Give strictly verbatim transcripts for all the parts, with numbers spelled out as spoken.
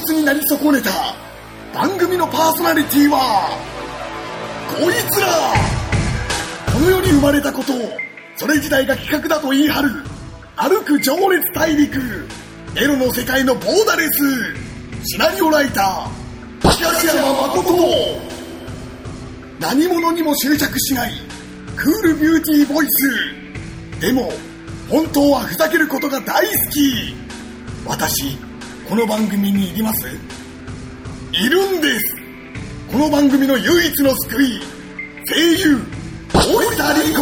実になり損ねた番組のパーソナリティはこいつら。この世に生まれたことをそれ自体が企画だと言い張る歩く情熱大陸、エロの世界のボーダレスシナリオライター東山誠。何者にも執着しないクールビューティーボイスでも本当はふざけることが大好き。私この番組にいります？いるんです。この番組の唯一の救い、声優大田理子。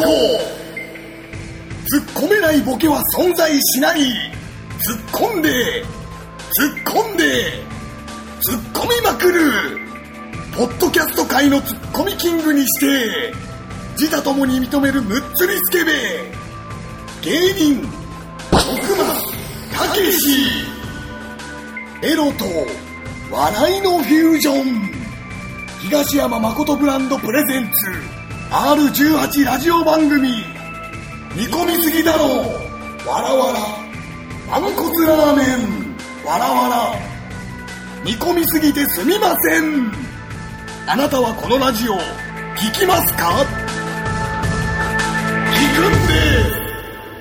突っ込めないボケは存在しない。突っ込んで突っ込んで突っ込みまくるポッドキャスト界のツッコミキングにして自他ともに認めるむっつりスケベ芸人徳松たけし。エロと笑いのフュージョン。東山誠ブランドプレゼンツ アールじゅうはち ラジオ番組煮込みすぎだろわらわら豚骨ラーメンわらわら。煮込みすぎてすみません。あなたはこのラジオ聞きますか？聞くんです。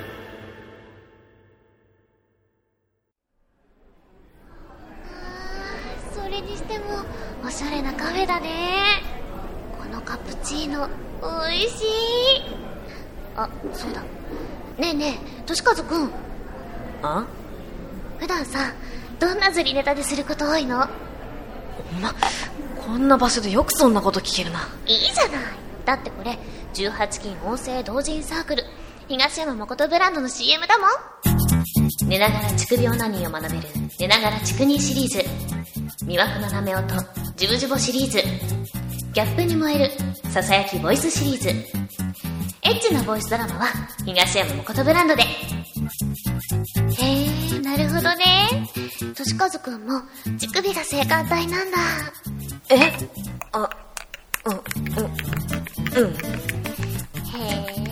それにしてもおしゃれなカフェだね。このカプチーノおいしい。あ、そうだ。ねえねえ、としかずくん。 あ？ 普段さ、どんな釣りネタですること多いの？ ま、こんな場所でよくそんなこと聞けるな。 いいじゃない。だってこれじゅうはちきん音声同人サークル東山誠ブランドの シーエム だもん。寝ながら乳首オナニーを学べる寝ながら乳ニーシリーズ、魅惑のなめ音ジブジボシリーズ、ギャップに燃えるささやきボイスシリーズ、エッチなボイスドラマは東山誠ブランドで。へえ、なるほどね。としかずくんも乳首が性感帯なんだ。 え？あ、うん、うん、うん。 へえ。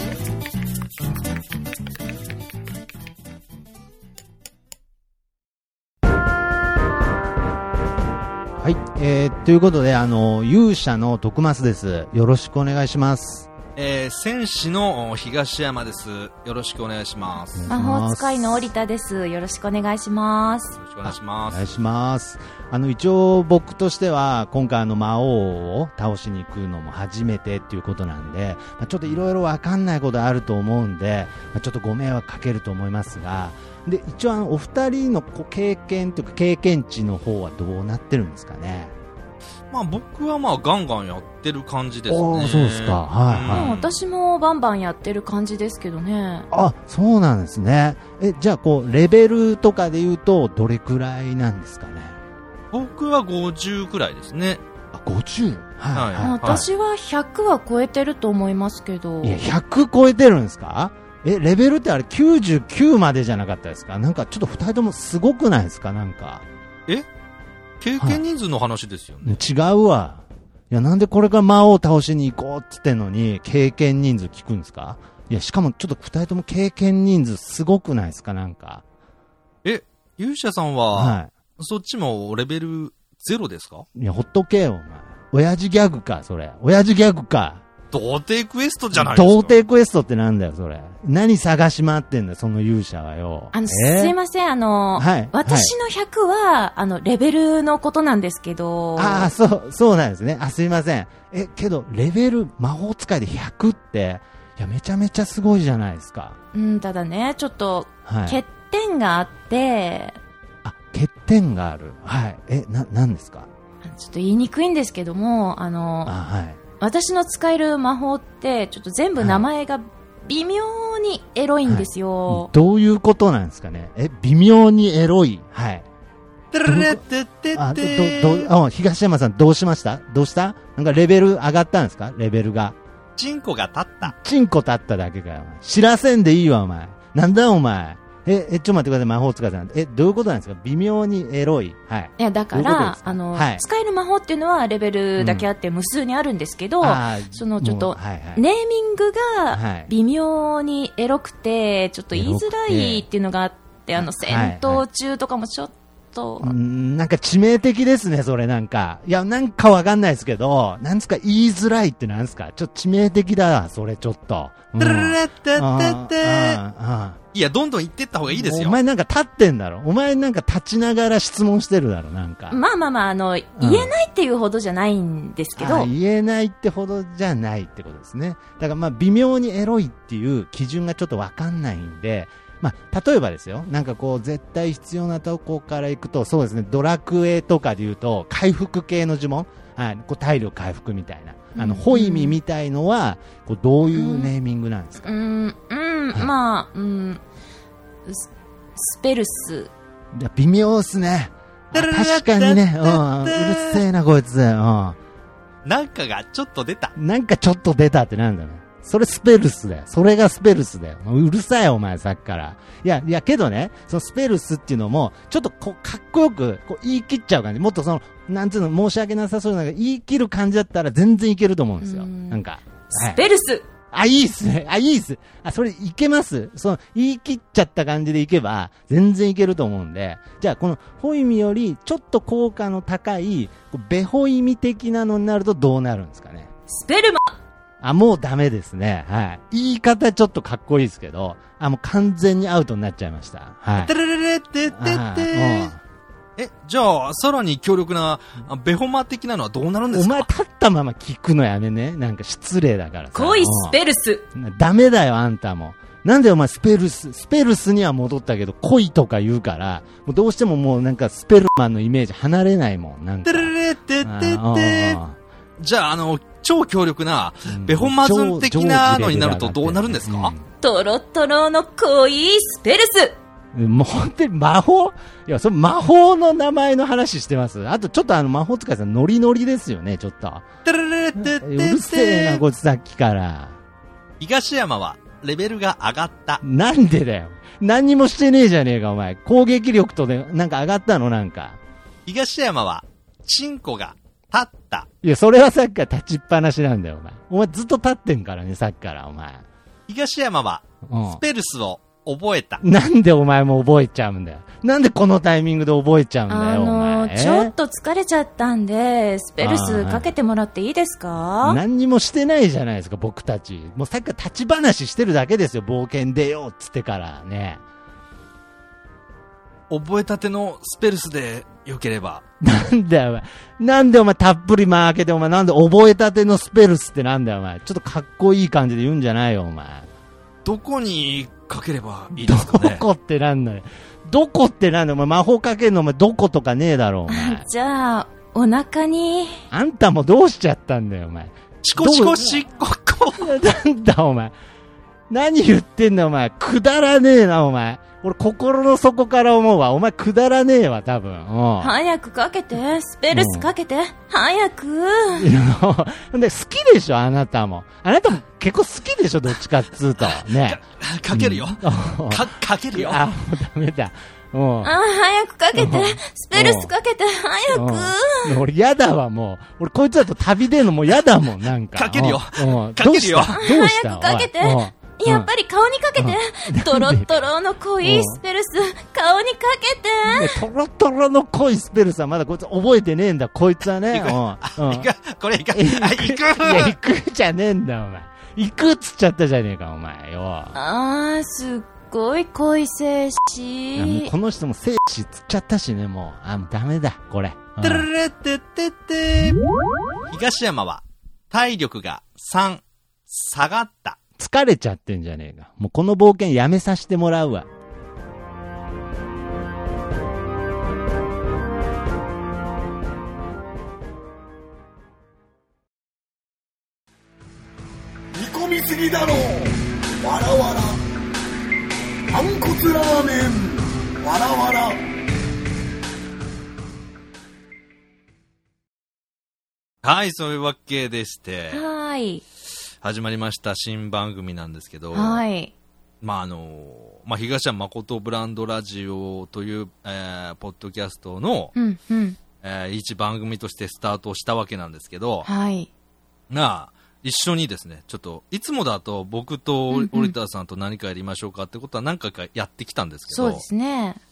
はい、えー、ということで、あの勇者の徳増です。よろしくお願いします。 えー、戦士の東山です。よろしくお願いします。 魔法使いの織田です。よろしくお願いします。 よろしくお願いします。 お願いします。あの一応僕としては今回あの魔王を倒しに行くのも初めてっていうことなんで、まあ、ちょっといろいろわかんないことあると思うんで、まあ、ちょっとご迷惑かけると思いますが、で一応あのお二人の経験というか経験値の方はどうなってるんですかね。 まあ僕はまあガンガンやってる感じですね。 おー、そうですか。はいはい、 うん、私もバンバンやってる感じですけどね。 あ、そうなんですね。え、じゃあこうレベルとかで言うとどれくらいなんですかね。 僕はごじゅうくらいですね。 あ、ごじゅう。はい、はい、 私はひゃくは超えてると思いますけど。 いや、ひゃく超えてるんですか。え、レベルってあれきゅうじゅうきゅうまでじゃなかったですか。なんかちょっとふたりともすごくないですか。なんかえ経験人数の話ですよね。 違うわ。いや、なんでこれから魔王を倒しに行こうって言ってんのに経験人数聞くんですか。いや、しかもちょっとふたりとも経験人数すごくないですか。なんかえ、勇者さんは、 はい、 そっちもレベルゼロですか。 いや、ほっとけよお前。親父ギャグかそれ。親父ギャグか。 童貞クエストじゃないですか。 童貞クエストってなんだよそれ。何探し回ってんだよその勇者はよ。 あの、えー、すいません、あの、はい、私のひゃくは、あのレベルのことなんですけど。 ああ、そうそうなんですね。あ、すいません。え、けどレベル魔法使いでひゃくっていやめちゃめちゃすごいじゃないですか。 うん、ただねちょっと、はい、欠点があって。 あ、欠点がある。はい。え、ななんですか。 ちょっと言いにくいんですけども、あの、 あ、はい。 私の使える魔法ってちょっと全部名前が微妙にエロいんですよ、 はい、どういうことなんですかね。え、微妙にエロい。はい。 てれれってってってあ、どどあ、東山さんどうしました。どうした。なんかレベル上がったんですか。レベルがチンコが立った。 チンコ立っただけかよ。知らせんでいいわお前。なんだお前。え、え、ちょっと待ってください。魔法使いさん。え、どういうことなんですか。微妙にエロい。はい。 いや、だから、あの、はい、使える魔法っていうのはレベルだけあって無数にあるんですけど、うん、そのちょっと、はいはい、ネーミングが微妙にエロくて、ちょっと言いづらいっていうのがあって、あの、戦闘中とかもしょっと。 んなんか致命的ですね、それなんか。いや、なんかわかんないですけど、なんですか、言いづらいってなんですか。ちょっと致命的だ、それちょっと。 うん、いや、どんどん言ってった方がいいですよ。 お前なんか立ってんだろ。お前なんか立ちながら質問してるだろ、なんか。 まあまあまあ、あの、言えないっていうほどじゃないんですけど。 あ、言えないってほどじゃないってことですね。だからまあ、微妙にエロいっていう基準がちょっとわかんないんで、まあ、例えばですよ、なんかこう、絶対必要なとこから行くと、そうですね、ドラクエとかで言うと、回復系の呪文、はい、こう体力回復みたいな。あの、ホイミみたいのは、こう、どういうネーミングなんですか？ うん、うん、はい、まあ、うん、ス, スペルス。 微妙っすね。確かにね、うん、うるせえな、こいつ。うん。 なんかがちょっと出た。 なんかちょっと出たってなんだろう。それスペルスだよ。それがスペルスだよ。うるさいお前さっきから。いや、いやけどね、そのスペルスっていうのも、ちょっとこう、かっこよく、こう、言い切っちゃう感じ。もっとその、なんつうの、申し訳なさそうな、言い切る感じだったら全然いけると思うんですよ。んなんか。 スペルス、はい、 あ、いいっすね。あ、いいっす。あ、それいけます。その、言い切っちゃった感じでいけば、全然いけると思うんで。じゃあ、この、ホイミより、ちょっと効果の高い、ベホイミ的なのになるとどうなるんですかね。 スペルマ。 あ、もうダメですね。はい。言い方ちょっとかっこいいですけど、あ、もう完全にアウトになっちゃいました。はい。 てれれれってってって。え、じゃあ、さらに強力な、ベホマ的なのはどうなるんですか？ お前立ったまま聞くのやめね。なんか失礼だからさ。 恋スペルス。 ダメだよ、あんたも。なんでお前スペルス、スペルスには戻ったけど、恋とか言うから、もうどうしてももうなんかスペルマンのイメージ離れないもん。なんか。 てれれってってって。じゃあ、あの、超強力な、ベホマズン的なのになるとどうなるんですか？うん、 トロトロの恋スペルス。 もう本当に魔法？いや、その魔法の名前の話してます。あとちょっとあの魔法使いさんノリノリですよね、ちょっと。うるせえな、こいつさっきから。 東山はレベルが上がった。 なんでだよ。何にもしてねえじゃねえか、お前。攻撃力とで、なんか上がったのなんか。 東山は、チンコが立った。 いや、それはさっきから立ちっぱなしなんだよ、お前。お前ずっと立ってんからね、さっきから、お前。 東山は、スペルスを覚えた。 なんでお前も覚えちゃうんだよ。なんでこのタイミングで覚えちゃうんだよ、あのー、お前。 ちょっと疲れちゃったんで、スペルスかけてもらっていいですか？ 何にもしてないじゃないですか、僕たち。もうさっきから立ち話してるだけですよ、冒険出ようっつってからね。 覚えたてのスペルスでよければ。 なんだよ、お前。なんでお前たっぷり間開けて、お前なんで覚えたてのスペルスってなんだよ、お前。ちょっとかっこいい感じで言うんじゃないよ、お前。 どこにかければいいですかね？ どこってなんだよ。どこってなんだよ、お前。魔法かけるのお前どことかねえだろ、お前。 じゃあ、お腹に。 あんたもどうしちゃったんだよ、お前。 チコチコしっここ。 なんだ、お前。何言ってんだ、お前。くだらねえな、お前。俺、心の底から思うわ。お前、くだらねえわ、多分。 早くかけて。スペルスかけて。早く。 いや、で、好きでしょ、あなたも。あなたも結構好きでしょ、どっちかっつうと。ね。 か, かけるよ。うん、か、かけるよ。 あ、もうダメだ。うん、 あ、早くかけて。スペルスかけて。早く。 俺、やだわ、もう。俺、こいつだと旅出んのもうやだもん、なんか。 かけるよ。 うん、 かけるよ。 どうした？ 早くかけて。やっぱり顔にかけて、うん、トロトロの濃いスペルス、顔にかけて。 トロトロの濃いスペルスはまだこいつ覚えてねえんだ、こいつはね。 うん、うん、これいか、行く。 いや、行くじゃねえんだ、お前。行くっつっちゃったじゃねえか、お前よ。 あー、すっごい濃い精子。 もうこの人も精子つっちゃったしね、もう。あ、もうダメだ、これ。 てれれってってって。東山は、体力がさん、下がった。 疲れちゃってんじゃねえか。もうこの冒険やめさせてもらうわ。 煮込みすぎだろ。わらわら。豚骨ラーメン。わらわら。 はい、そういうわけでして。 はい。 始まりました新番組なんですけど、 はい。 まああのまあ東山誠ブランドラジオという、えー、ポッドキャストの、 うんうん、 えー、一番組としてスタートしたわけなんですけど、 はい。 なあ一緒にですね、ちょっといつもだと僕とオリターさんと何かやりましょうかってことは何回かやってきたんですけど、 そうですね。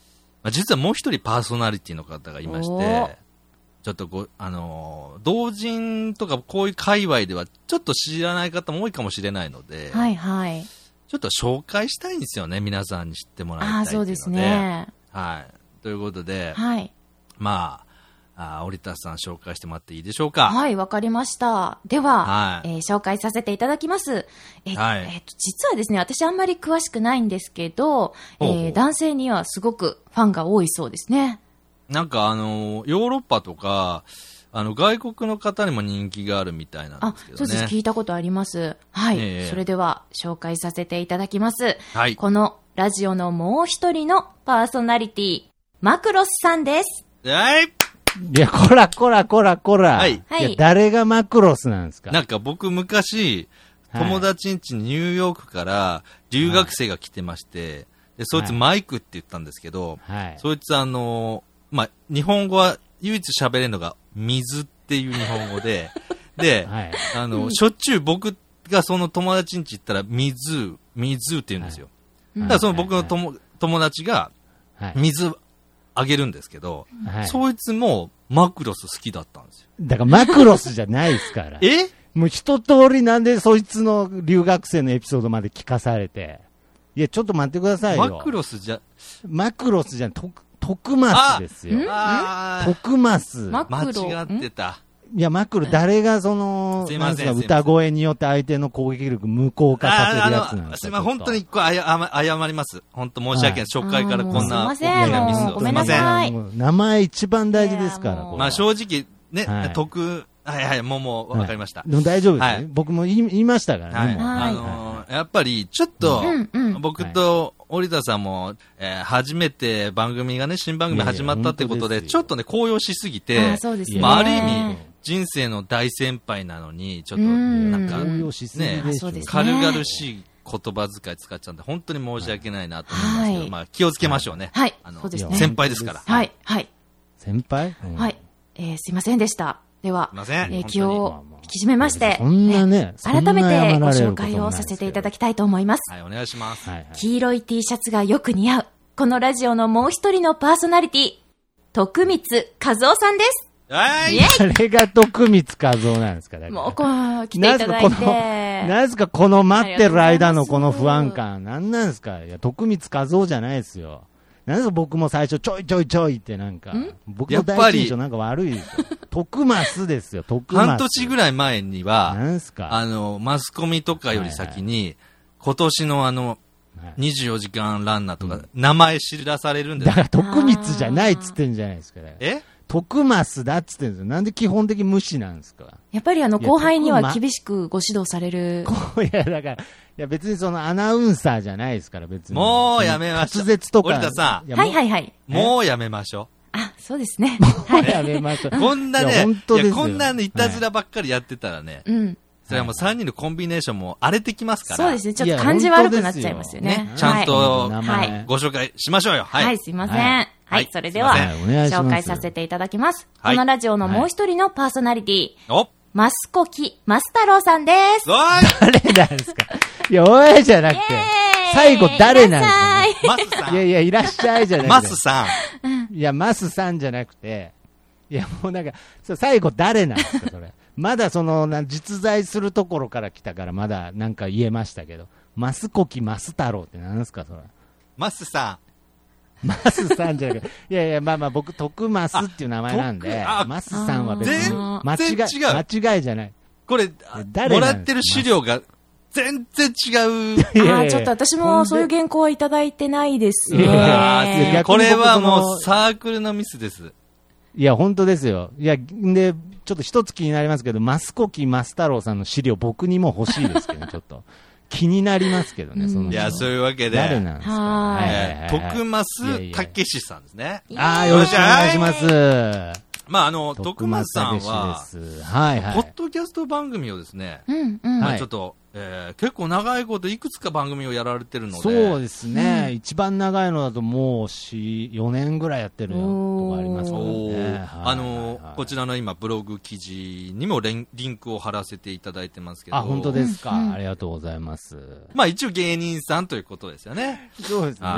まあ、実はもう一人パーソナリティの方がいまして、ちょっとご、あのー、同人とかこういう界隈ではちょっと知らない方も多いかもしれないので、 はいはい。 ちょっと紹介したいんですよね、皆さんに知ってもらいたいっていうので。 あ、そうですね。 はい。ということで、 はい。 まあ、あ、織田さん紹介してもらっていいでしょうか。 はい、わかりました。では、 はい、 えー、紹介させていただきます。え、 はい、 えー、と実はですね、私あんまり詳しくないんですけど、えー、ほうほう男性にはすごくファンが多いそうですね。 なんかあの、ヨーロッパとか、あの、外国の方にも人気があるみたいなんですけどね。 あ、そうです。聞いたことあります。はい。えー、それでは、紹介させていただきます。はい。このラジオのもう一人のパーソナリティ、マクロスさんです。 はい。 いや、こらこらこらこら。 はい。 いや、誰がマクロスなんですか？ なんか僕昔、友達ん家にニューヨークから留学生が来てまして、はい、で、そいつマイクって言ったんですけど、はい、そいつあの、まあ、日本語は唯一喋れるのが水っていう日本語で、で、はい、あの、しょっちゅう僕がその友達ん家行ったら水、水って言うんですよ。はい、だからその僕の友、はい、友達が水、あげるんですけど、はい、そいつもマクロス好きだったんですよ。 だからマクロスじゃないですから。 えもう一通りなんでそいつの留学生のエピソードまで聞かされて。いや、ちょっと待ってくださいよ。 マクロスじゃ、 マクロスじゃん、トクマスですよ。トクマス。 間違ってた。 いや、マクロ、誰がその、なんか歌声によって相手の攻撃力無効化させるやつなんですか？ すいません、本当に一個あや謝ります。本当申し訳ない。初回からこんな大きなミスを。すいません。名前一番大事ですから。 まあ正直、ね、得、はいはい、もうもうわかりました。 でも大丈夫ですね。僕も言いましたからね。 あの、やっぱりちょっと、僕と織田さんも、えー、初めて番組がね、新番組始まったってことで、ちょっとね、高揚しすぎて、あ、そうですね。まあ、ある意味、人生の大先輩なのに、ちょっと、なんか、ね、軽々しい言葉遣い使っちゃうんで、本当に申し訳ないなと思いますけど、まあ、気をつけましょうね。 はい。 あの、先輩ですから。 はい。はい。 先輩？ はい。えー、すいませんでした。では、 すいません。 えー、気を引き締めまして、 そんなね、 改めてご紹介をさせていただきたいと思います。 はい、お願いします。 黄色い T シャツがよく似合う、このラジオのもう一人のパーソナリティ、徳光和夫さんです。 はい。 誰が徳光和夫なんですか？だからもう、こう、来ていただいて。 なぜかこの待ってる間のこの不安感、なんなんですか？いや、徳光和夫じゃないですよ。なんで僕も最初ちょいちょいちょいってなんか、僕の第一印象なんか悪いですよ。徳増ですよ、徳増。 半年ぐらい前には、 なんすか？ あの、マスコミとかより先に、はいはい、今年のあの、にじゅうよじかんランナーとか、名前知らされるんですよ。 だから徳光じゃないっつってんじゃないですか、ね。 え徳増だっつってんですよ。なんで基本的無視なんですか？ やっぱりあの、後輩には厳しくご指導される。 いや、だから、いや別にそのアナウンサーじゃないですから、別に。 もうやめましょう。 滑舌とか。 織田さん。 はいはいはい。 もうやめましょう。 あ、そうですね。 もうやめましょう。 こんなね、いや、いやこんなね、いたずらばっかりやってたらね。 うん。 それはもうさんにんのコンビネーションも荒れてきますから。 そうですね。ちょっと感じ悪くなっちゃいますよね。 ちゃんと、ご紹介しましょうよ。 はい。すいません。はい。それでは、紹介させていただきます。このラジオのもう一人のパーソナリティ。 おマスコキ、マス太郎さんです。 おい誰なんですか？いや、おいじゃなくて、最後誰なんですか？ マスさん。 いやいや、いらっしゃいじゃなくて。 マスさん。いや、マスさんじゃなくて、いや、もうなんか、最後誰なんですか、それ。まだその、実在するところから来たから、まだなんか言えましたけど、マスコキ、マス太郎って何ですか、それ。 マスさん。 マスさんじゃなくて、いやいや、まあまあ僕、徳マスっていう名前なんで、マスさんは別に間違い、間違いじゃない。 これ、もらってる資料が全然違う。ああ、ちょっと私もそういう原稿はいただいてないですね。 これはもうサークルのミスです。 いや、本当ですよ。いや、で、ちょっと一つ気になりますけど、マスコキマス太郎さんの資料僕にも欲しいですけど、ちょっと。気になりますけどね、その。 いや、そういうわけで。 誰なんですか？ はい。徳増武史さんですね。 ああ、よろしくお願いします。 まあ、あの、徳増さんは、 はいはい。 ポッドキャスト番組をですね、 うんうん。 まあ、ちょっと、えー、結構長いこといくつか番組をやられてるので。 そうですね。うん、一番長いのだともうよねんぐらいやってるとこありますからね。 あのー、こちらの今ブログ記事にもリンクを貼らせていただいてますけど。 あ、本当ですか。うん、ありがとうございます。 まあ一応芸人さんということですよね。 そうですね。はい。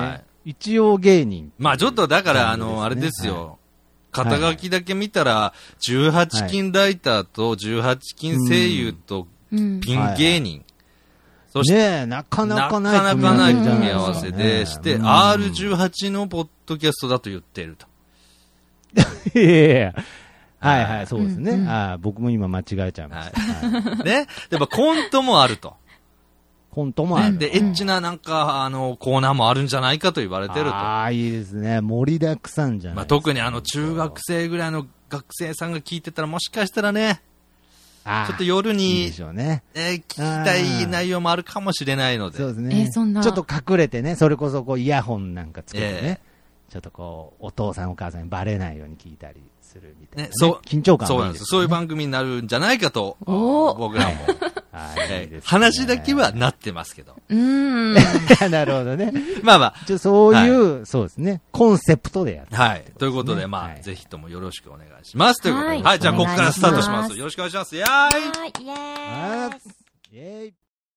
一応芸人。 まあちょっとだから、あの、あれですよ。はい、肩書きだけ見たら、じゅうはちきんライターとじゅうはちきん声優とピン芸人。そして、 ねなかなかないなかなかない組み合わせでして、アールじゅうはち のポッドキャストだと言っていると。 いやいやはいはい、そうですね。うんうん、あ僕も今間違えちゃいました。 はい、ね。でもコントもあると。 コントもある。 で、エッチななんか、あの、コーナーもあるんじゃないかと言われてると。 ああ、いいですね。盛りだくさんじゃないですか。まあ、 特にあの、中学生ぐらいの学生さんが聞いてたら、もしかしたらね、ちょっと夜に、いいでしょうね。えー、聞きたい内容もあるかもしれないので。 そうですね。えー、そんなちょっと隠れてね、それこそこう、イヤホンなんかつけてね。えーちょっとこう、お父さんお母さんにバレないように聞いたりするみたいな、ねね。そう。緊張感もいいです、ね、そうなんです。 そういう番組になるんじゃないかと、僕らも。はいはいね、話だけはなってますけど。 うーん。なるほどね。 まあまあ。 ちょそういう、はい、そうですね。コンセプトでやって、ね。 はい。ということで、まあ、はい、ぜひともよろしくお願いします。ということで。はい。はい、じゃあ、ここからスタートします。よろしくお願いします。イェーイはい、イェーイイェーイ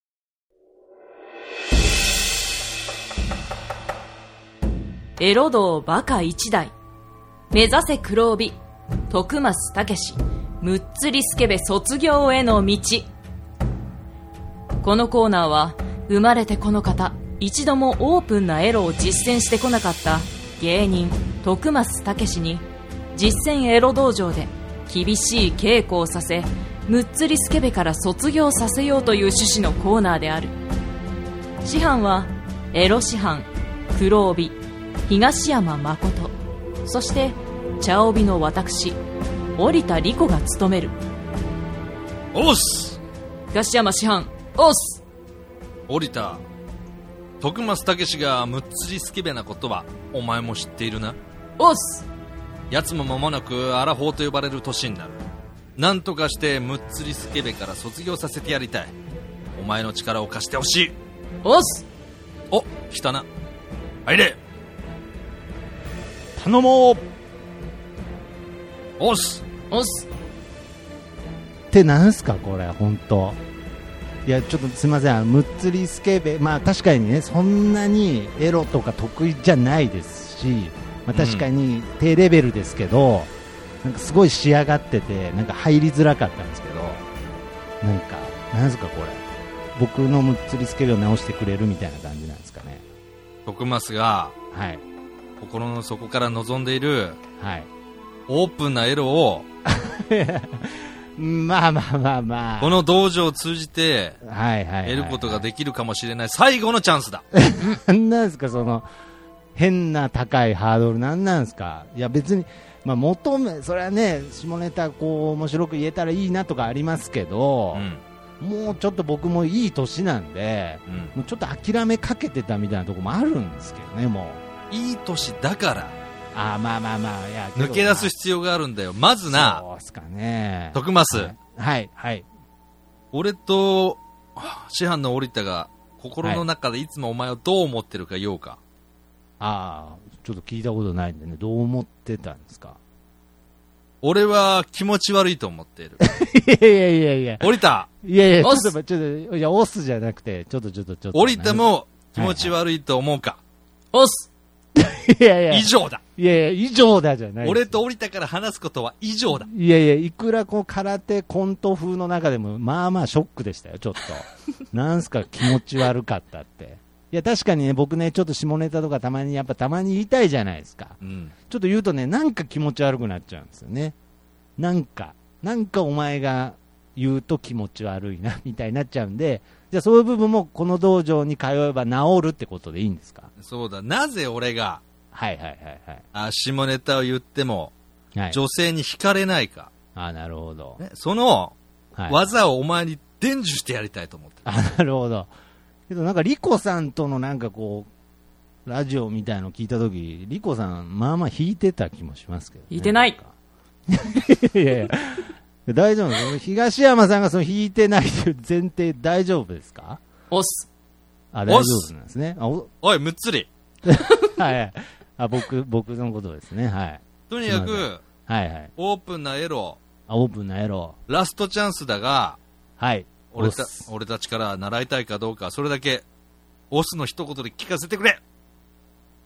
エロ道バカ一代目指せ黒帯徳増武史むっつりスケベ卒業への道。このコーナーは生まれてこの方一度もオープンなエロを実践してこなかった芸人徳増武史に実践エロ道場で厳しい稽古をさせむっつりスケベから卒業させようという趣旨のコーナーである。師範はエロ師範黒帯東山誠、そして茶帯の私織田理子が務める。 おっす東山師範おっす織田徳増武史がむっつりスケベなことはお前も知っているな。 おっす奴も間もなくアラフォーと呼ばれる年になる。なんとかしてむっつりスケベから卒業させてやりたい。お前の力を貸してほしい。 おっすお来たな。入れ頼もう。 おっすおっすってなんすかこれ本当。いやちょっとすみません、むっつりスケベ、まあ確かにねそんなにエロとか得意じゃないですし、まあ、確かに低レベルですけど、うん、なんかすごい仕上がっててなんか入りづらかったんですけど、なんかなんすかこれ僕のむっつりスケベを直してくれるみたいな感じなんですかね。 徳増がはい心の底から望んでいる、 はい、 オープンなエロをまあまあまあまあこの道場を通じて得ることができるかもしれない最後のチャンスだ。 なんなんですかその変な高いハードルなんなんですか。いや別にまあ求めそれはね下ネタこう面白く言えたらいいなとかありますけど、うん、もうちょっと僕もいい年なんで、うん、もうちょっと諦めかけてたみたいなところもあるんですけどね。もういい年だからあまあまあまあいや抜け出す必要があるんだよ。まずなそうっすかね徳増、 はい、はいはい俺と師範の織田が心の中でいつもお前をどう思ってるか言おうか。 ああちょっと聞いたことないんでね。どう思ってたんですか。 俺は気持ち悪いと思っている。 いやいやいやいや織田いやいやちょっとちょっといやオスじゃなくてちょっとちょっとちょっと織田も気持ち悪いと思うか。 オスいやいや以上だ。 いやいや以上だじゃない。 俺と織田から話すことは以上だ。 いやいやいくらこう空手コント風の中でもまあまあショックでしたよちょっと。なんすか気持ち悪かったって。いや確かにね僕ねちょっと下ネタとかたまにやっぱたまに言いたいじゃないですか、うん、ちょっと言うとねなんか気持ち悪くなっちゃうんですよね。なんかなんかお前が言うと気持ち悪いなみたいになっちゃうんで、じゃあそういう部分もこの道場に通えば治るってことでいいんですか。 そうだ。なぜ俺がはいはいはいはいあ下ネタを言っても、はい、女性に惹かれないか。 あなるほど、 ね、その技をお前に伝授してやりたいと思ってる。 あなるほど。けどなんかリコさんとのなんかこうラジオみたいの聞いたときリコさんまあまあ弾いてた気もしますけど、ね、 弾いてないいやいや大丈夫です。東山さんがその弾いてないという前提大丈夫ですか。 おすあ大丈夫なんですね。あお, おいむっつりはいあ僕僕のことですね。はいとにかくはいはいオープンなエロあオープンなエロラストチャンスだがはい俺 た, 俺たちから習いたいかどうかそれだけオスの一言で聞かせてくれ。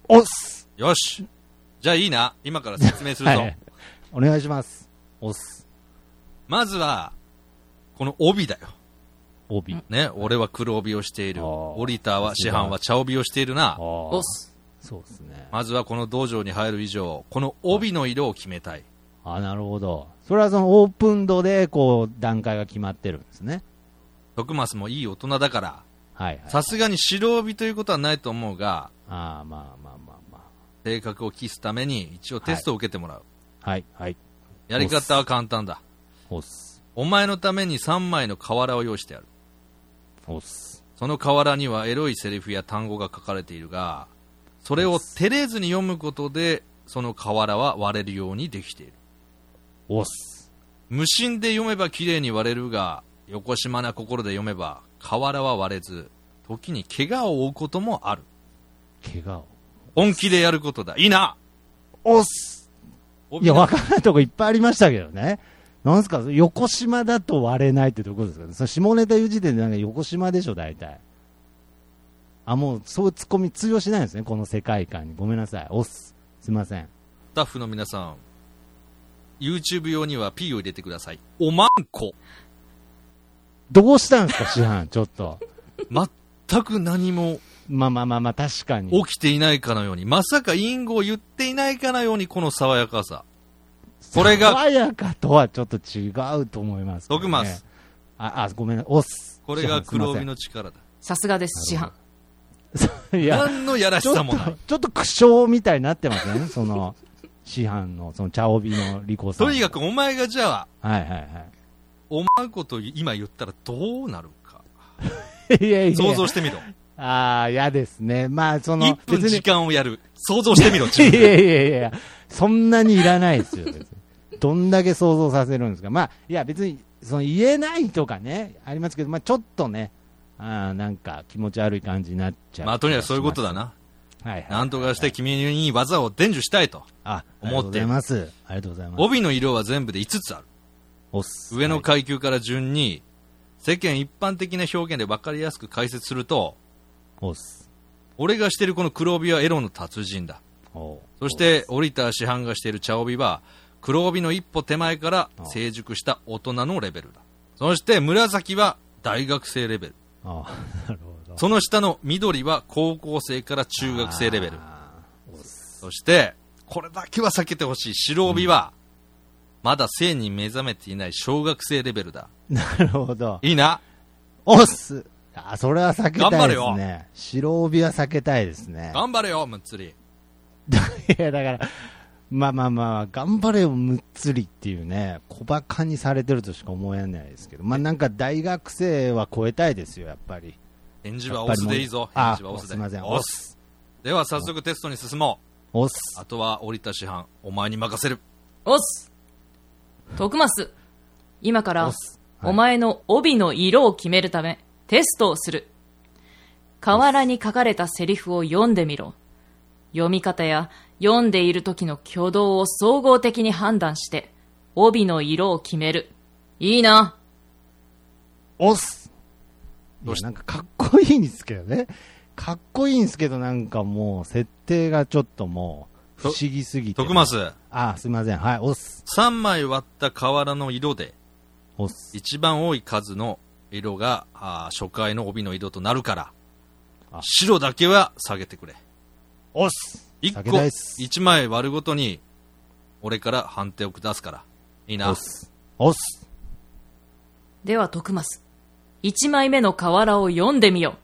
おっす。 よし。じゃあいいな。今から説明するぞ。はい、 お願いします。おっす。 まずは、この帯だよ。 帯。 ね、俺は黒帯をしている。オリターは、師範は茶帯をしているな。 おっす。 そうですね。 まずはこの道場に入る以上、この帯の色を決めたい。 あ、なるほど。それはそのオープン度で、こう、段階が決まってるんですね。 徳増もいい大人だから、 はい。 さすがに白帯ということはないと思うが、 ああ、まあまあまあまあ。 性格を期すために一応テストを受けてもらう。 はい、はい。 やり方は簡単だ。 おっす。 お前のためにさんまいの瓦を用意してある。 おっす。 その瓦にはエロいセリフや単語が書かれているが、それを照れずに読むことで、その瓦は割れるようにできている。 おっす。 無心で読めば綺麗に割れるが、よこしまな心で読めば、瓦は割れず、時に怪我を負うこともある。 怪我を本気でやることだ。いいな。 おっす。いや、わからないとこいっぱいありましたけどね。なんすか、横島だと割れないってどういうことですかね。その下ネタ言う時点でなんか横島でしょ、大体。あ、もう、そういうツッコミ通用しないんですね、この世界観に。ごめんなさい。おっす。すいません。 スタッフの皆さん、YouTube 用には P を入れてください。おまんこ。 どうしたんですか、師範、ちょっと。 全く何も。 まあまあまあまあ、確かに。 起きていないかのように、まさか隠語を言っていないかのように、この爽やかさ。これが。 爽やかとはちょっと違うと思います、ね。 徳増。 あ、あ、ごめんなさい。おっす。 これが黒帯の力だ。 さすがです、師範。 いや、何のやらしさもない。 ちょっと苦笑みたいになってますね、その、師範の、その茶帯のリコさん。 とにかくお前がじゃあ、はいはいはい。 おまんこと今言ったらどうなるか。 いやいや。 想像してみろ。 ああ、嫌ですね。まあ、その、 いっぷん時間をやる。想像してみろ、 いやいやいや、そんなにいらないですよ、別に。どんだけ想像させるんですか。まあ、いや別に、その言えないとかね、ありますけど、まあちょっとね、あなんか気持ち悪い感じになっちゃう。 まあとにかくそういうことだな。 はいはい。 なんとかして君に技を伝授したいと。あ、思って。 ありがとうございます。ありがとうございます。 帯の色は全部でいつつある。 おっす。 上の階級から順に、世間一般的な表現で分かりやすく解説すると、 おっす。 俺がしているこの黒帯はエロの達人だ。そして折田師範がしている茶帯は、黒帯の一歩手前から成熟した大人のレベルだ。そして紫は大学生レベル。 ああ、なるほど。 その下の緑は高校生から中学生レベル。そして、これだけは避けてほしい白帯は、まだ性に目覚めていない小学生レベルだ。 なるほど。 いいな。 おっす。あ、それは避けたいですね。 頑張れよ。 白帯は避けたいですね。 頑張れよ、むっつり。 いや、だから、まあまあまあ、頑張れよ、むっつりっていうね、小馬鹿にされてるとしか思えないですけど、まあなんか大学生は超えたいですよ、やっぱり。 返事はオスでいいぞ。返事はオスで。 すみません、 オス。では早速テストに進もう。オス。 あとは折田師範、お前に任せる。 オス。徳増、今から、お前の帯の色を決めるため、テストをする。河原に書かれたセリフを読んでみろ。読み方や読んでいる時の挙動を総合的に判断して、帯の色を決める。いいな。 おす。いや、なんかかっこいいんですけどね。かっこいいんですけど、なんかもう、設定がちょっともう、不思議すぎて。 徳増。 ああ、すみません。はい、おす。 さんまい割った瓦の色で、 おす。 一番多い数の色が、あ初回の帯の色となるから、白だけは下げてくれ。 おす。 一個、一枚割るごとに、俺から判定を下すから。いいな。 おす。おす。 では、徳増。一枚目の瓦を読んでみよ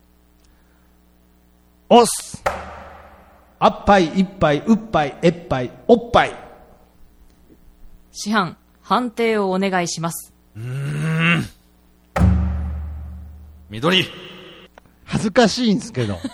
う。おす。あっぱい、いっぱい、うっぱい、えっぱい、おっぱい。 師範、判定をお願いします。 うーん。緑。 恥ずかしいんですけど。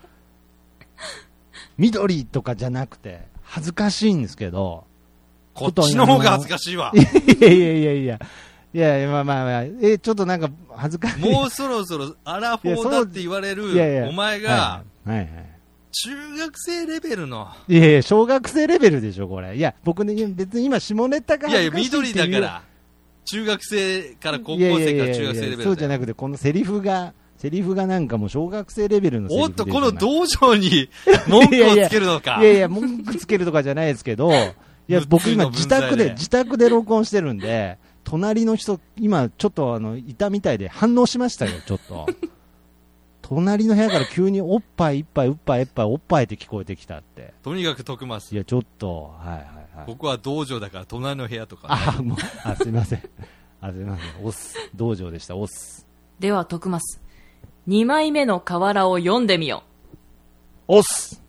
緑とかじゃなくて、恥ずかしいんですけど。 こっちの方が恥ずかしいわ。 いやいやいやいや。いやいや、まあまあまあ、え、ちょっとなんか恥ずかしい。 もうそろそろアラフォーだって言われる、いやいやお前が、 はいはい、はいはい、 中学生レベルの。 いやいや、小学生レベルでしょ、これ。いや、僕ね、別に今下ネタが恥ずかしいっていう。 いやいや、緑だから。中学生から高校生から中学生レベル。いやいやいやいやそうじゃなくて、このセリフが、 セリフがなんかもう小学生レベルのセリフおっと、 でこの道場に文句をつけるのか。 いやいや、文句つけるとかじゃないですけど、いや、僕今自宅で、自宅で録音してるんで、隣の人、今ちょっとあの、いたみたいで反応しましたよ、ちょっと。隣の部屋から急におっぱい一杯、うっぱい一杯、おっぱいって聞こえてきたって。 とにかく徳松。 いや、ちょっと、はいはいはい。 ここは道場だから隣の部屋とか、ね。 あ、もう、あ、すいません。あ、すいません。オス。道場でした、オス。 では、徳松。二枚目の河原を読んでみよう。オス。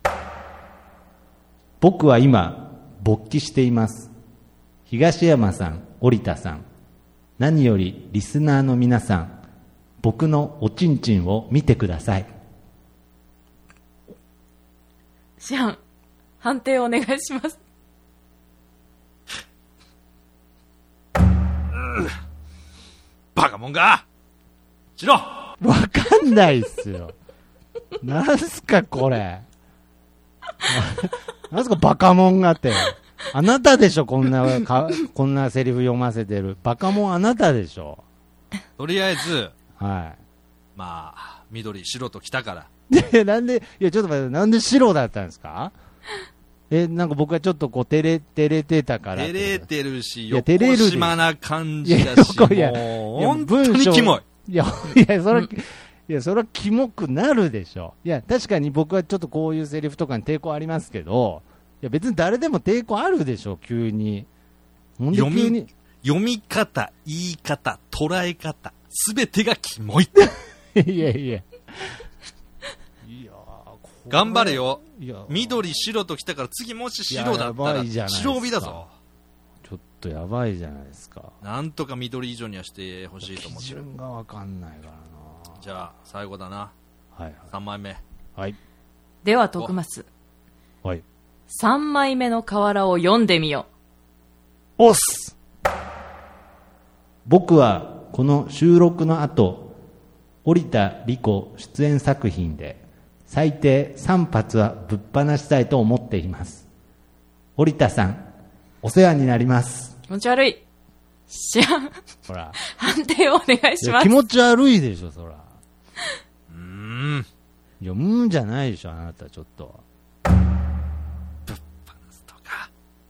僕は今、勃起しています。東山さん、織田さん。何よりリスナーの皆さん、僕のおちんちんを見てください。 シアン、判定お願いします。 バカもんがしろ。 わかんないっすよ。なんすかこれ。なんすかバカもんがって。あなたでしょ、こんなか、こんなセリフ読ませてる。バカもんあなたでしょ。 とりあえず、 はい。 まあ、緑、白と来たから。 で、なんで、いや、ちょっと待って、なんで白だったんですか？え、なんか僕はちょっとこう、照れ、照れてたから。 照れてるし、 よこしまな感じだし、 いや、 もう、本当にキモい。 いや、いや、それ、うん、いや、それはキモくなるでしょ。いや、確かに僕はちょっとこういうセリフとかに抵抗ありますけど、いや、別に誰でも抵抗あるでしょ、急に。 ほんで急に。読み方、言い方、捉え方、すべてがキモい。 いやいや。いや頑張れよ。緑、白ときたから次もし白だったら白帯だぞ。 ちょっとやばいじゃないですか。 なんとか緑以上にはしてほしいと思ってる。 基準がわかんないからな。 じゃあ最後だな。 はい、はい。 さんまいめ。 はい。 では徳松。 はい。 さんまいめの河原を読んでみよう。おす。僕はこの収録の後、織田理子出演作品で最低さん発はぶっ放したいと思っています。織田さん、お世話になります。 気持ち悪い。しゃん。 ほら。 判定をお願いします。 気持ち悪いでしょ、そら。 うーん。 いや、うーんじゃないでしょ、あなたちょっと。 ぶっ放すとか。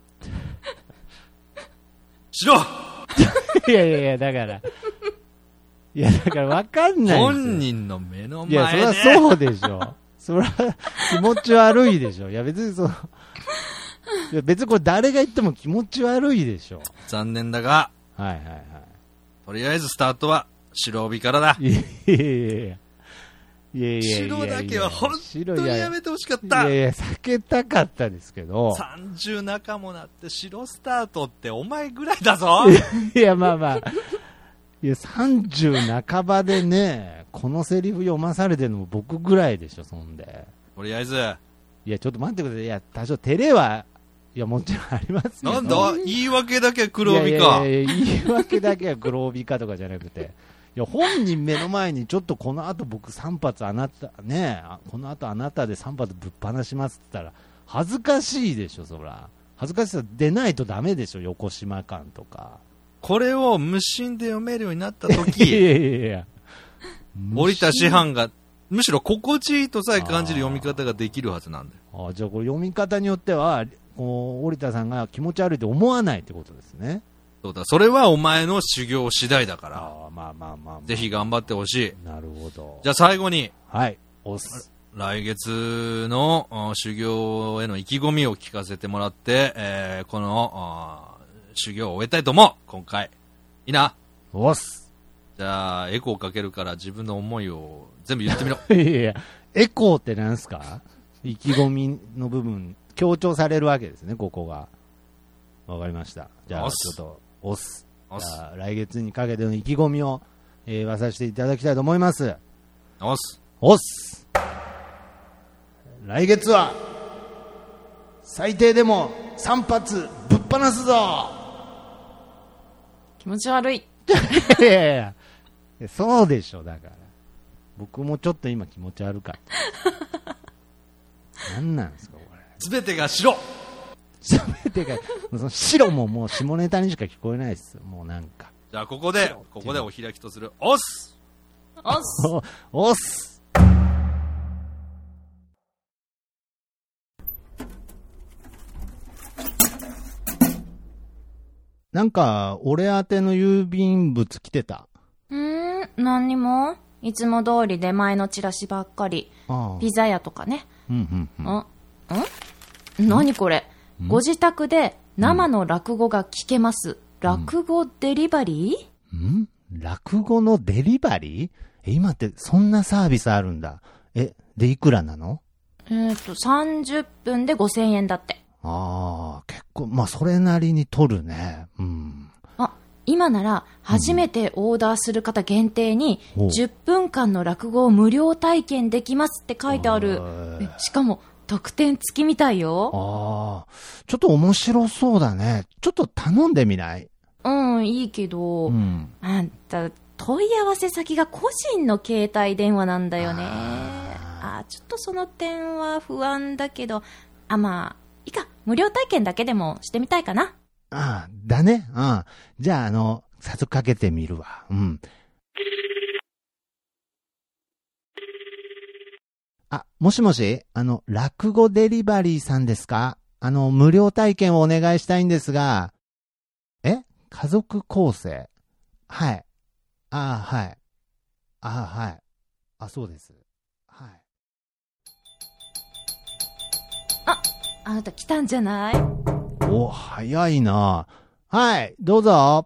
しろいやいやいや、だから。いや、だから分かんない。 本人の目の前で。 いや、そりゃそうでしょ。そりゃ気持ち悪いでしょ。いや、別にその、いや別にこれ誰が言っても気持ち悪いでしょ。 残念だが、 はいはいはい。 とりあえずスタートは白帯からだ。 いやいやいやいや。いやいやいや白だけは本当にやめてほしかった。 いやいや、避けたかったですけど。 さんじゅう中もなって白スタートってお前ぐらいだぞ。 いや、まあまあ。いや、さんじゅう半ばでね、このセリフ読まされてるのも僕ぐらいでしょ、そんで。 とりあえず。 いや、ちょっと待ってください。いや、多少照れは、いや、もちろんありますけど。 なんだ言い訳だけは黒帯か。 いやいやいや、言い訳だけは黒帯かとかじゃなくて。いや、本人目の前にちょっとこの後僕さん発あなた、ねえ、この後あなたでさん発ぶっ放しますって言ったら、恥ずかしいでしょ、そら。恥ずかしさ出ないとダメでしょ、横島感とか。 これを無心で読めるようになった時、 いやいやいや森田師範が、むしろ心地いいとさえ感じる読み方ができるはずなんだよ。 ああ、じゃあこれ読み方によっては、こう、織田さんが気持ち悪いと思わないってことですね。 そうだ、それはお前の修行次第だから。 ああ、まあまあまあ、まあ。 ぜひ頑張ってほしい。 なるほど。 じゃあ最後に。 はい。おす。 来月の修行への意気込みを聞かせてもらって、えー、この修行を終えたいと思う。今回。いいな。 おす。 じゃあ、エコーかけるから自分の思いを全部言ってみろ。 いやいや、エコーってなんすか？意気込みの部分、強調されるわけですね、ここが。わかりました。じゃあ、ちょっと、おす。じゃあ、来月にかけての意気込みを、えー、言わさせていただきたいと思います。 おす。 おす。来月は、最低でもさん発ぶっ放すぞ。 気持ち悪い。 いやいやいや、そうでしょ、だから。僕もちょっと今気持ち悪かった。何なんですか、これ。 すべてが白。 すべてが、その白ももう下ネタにしか聞こえないですよ、もうなんか。 じゃあ、ここで、ここでお開きとする。おっす。 おっす。 おっす。なんか、俺宛ての郵便物来てた。 うーん、何にも。いつも通り出前のチラシばっかり。 ああピザ屋とかね。 うんうんうん。 んん何これ。ご自宅で生の落語が聞けます。落語デリバリーん落語のデリバリーえ、今ってそんなサービスあるんだ。え、でいくらなの？ えっと、さんじゅっぷんでごせんえんだって。 ああ、結構、まあ、それなりに取るね。うん。 あ、今なら、初めてオーダーする方限定に、じゅっぷんかんの落語を無料体験できますって書いてある。え、しかも、特典付きみたいよ。 ああ、ちょっと面白そうだね。ちょっと頼んでみない？ うん、いいけど、 うん、 あんた、問い合わせ先が個人の携帯電話なんだよね。ああ、ちょっとその点は不安だけど、あ、まあ、いいか、無料体験だけでもしてみたいかな。 ああ、だね。うん。じゃあ、あの、早速かけてみるわ。うん。あ、もしもし、あの、落語デリバリーさんですか？あの、無料体験をお願いしたいんですが、え？家族構成？はい。ああ、はい。ああ、はい。あ、そうです。はい。 あ、あなた来たんじゃない？ お、早いな。はい、どうぞ。 あ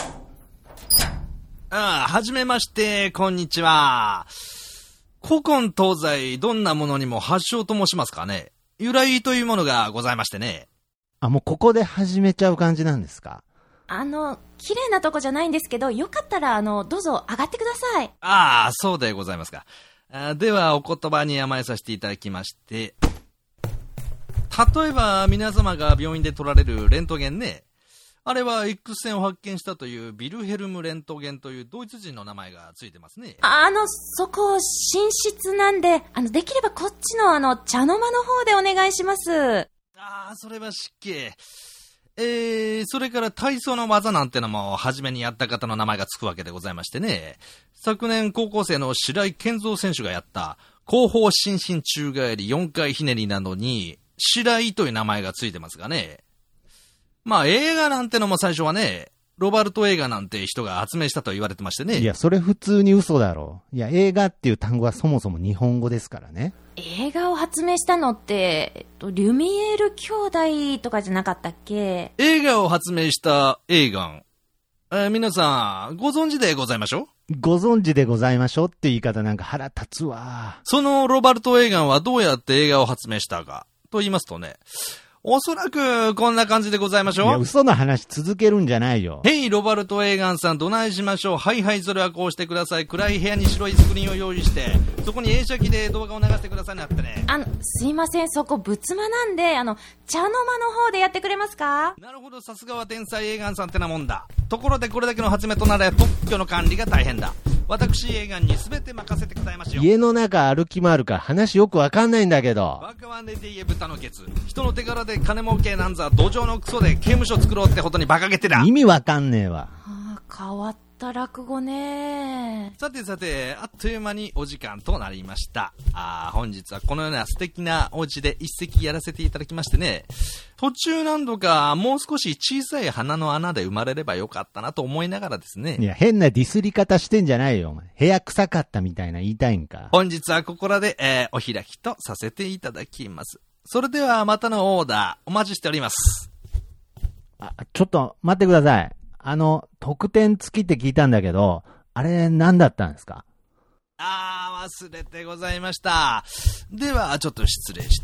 あ、はじめまして、こんにちは。古今東西、どんなものにも発祥と申しますかね。由来というものがございましてね。 あ、もうここで始めちゃう感じなんですか？ あの、綺麗なとこじゃないんですけど、よかったら、あの、どうぞ上がってください。 ああ、そうでございますか。あ、では、お言葉に甘えさせていただきまして。例えば、皆様が病院で撮られるレントゲンね。あれは X 線を発見したというビルヘルム・レントゲンというドイツ人の名前がついてますね。 あの、そこ、寝室なんで、あの、できればこっちのあの、茶の間の方でお願いします。 ああ、それは失敬。えー、それから体操の技なんてのも初めにやった方の名前がつくわけでございましてね。昨年高校生の白井健三選手がやった後方伸身宙返りよんかいひねりなどに白井という名前がついてますがね。まあ映画なんてのも最初はね、ロバルト映画なんて人が発明したと言われてましてね。 いや、それ普通に嘘だろ。いや、映画っていう単語はそもそも日本語ですからね。 映画を発明したのって、えっと、リュミエール兄弟とかじゃなかったっけ？ 映画を発明したエーガン。えー、皆さん、ご存知でございましょう？ ご存知でございましょうって言い方なんか腹立つわ。 そのロバルト・エーガンはどうやって映画を発明したかと言いますとね、おそらくこんな感じでございましょう。 いや、嘘の話続けるんじゃないよ。 ヘイ、ロバルト・エーガンさん、どないしましょう。はいはい、それはこうしてください。暗い部屋に白いスクリーンを用意して、そこに映写機で動画を流してくださいなってね。 あの、すいません、そこ仏間なんで、あの、茶の間の方でやってくれますか？ なるほど、さすがは天才エーガンさんってなもんだ。ところでこれだけの発明となれば特許の管理が大変だ。私エーガンに全て任せてくださいましよ。 家の中歩き回るから話よくわかんないんだけど。 バカは寝て言え豚のケツ。人の手柄で金儲けなんざ土壌のクソで刑務所作ろうってほどにバカげてだ。 意味わかんねえわ。 はあ、変わった落語ね。 さてさて、あっという間にお時間となりました。あ本日はこのような素敵なお家で一席やらせていただきましてね、途中何度かもう少し小さい鼻の穴で生まれればよかったなと思いながらですね。 いや、変なディスり方してんじゃないよ、お前。部屋臭かったみたいな言いたいんか。 本日はここらで、えー、お開きとさせていただきます。それではまたのオーダーお待ちしております。 あ、ちょっと待ってください。あの、特典付きって聞いたんだけど、あれ何だったんですか？ あー、忘れてございました。では、ちょっと失礼して。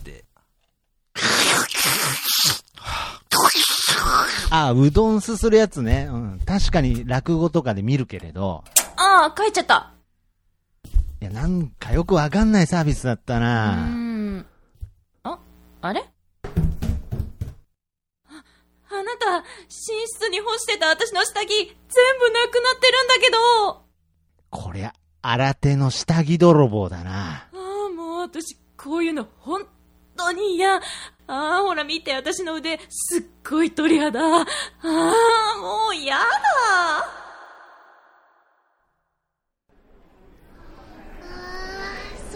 あ、うどんすするやつね。うん。確かに落語とかで見るけれど。 ああ、帰っちゃった。 いや、なんかよくわかんないサービスだったな。 うーん。あ、あれ？あなた、寝室に干してた私の下着、全部なくなってるんだけど。 こりゃ、新手の下着泥棒だな。 ああ、もう私、こういうの本当に嫌。ああ、ほら見て、私の腕、すっごい鳥肌。ああ、もう嫌だ。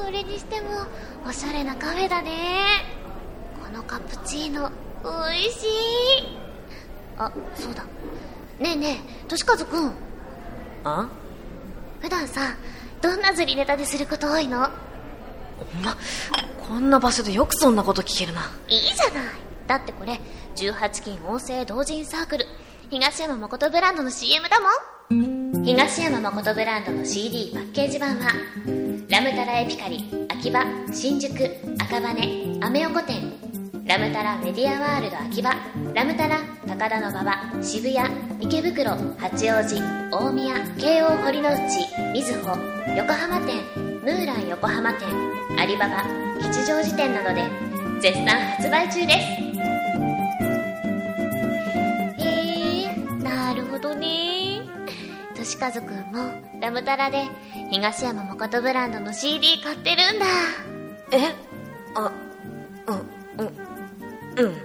それにしてもおしゃれなカフェだね。このカプチーノおいしい。あ、そうだ。ねえねえ、としかずくん。 あ？ 普段さ、どんな釣りネタですること多いの？ こんな、こんな場所でよくそんなこと聞けるな。 いいじゃない。だってこれじゅうはちきん音声同人サークル東山誠ブランドの シーエム だもん。東山誠ブランドの シーディー パッケージ版はラムタラエピカリ、秋葉、新宿、赤羽、アメ横店、ラムタラメディアワールド秋葉、ラムタラ高田馬場、渋谷、池袋、八王子、大宮、京王堀之内、瑞穂、横浜店、ムーラン横浜店、アリババ、吉祥寺店などで絶賛発売中です。へー、なるほどね。としかずくんもラムタラで東山誠ブランドの シーディー 買ってるんだ。 え？あ、うん、うん、うん。 へー。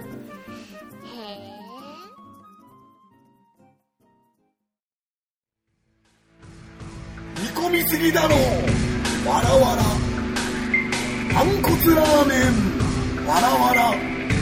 煮込みすぎだろわらわら。豚骨ラーメンわらわら。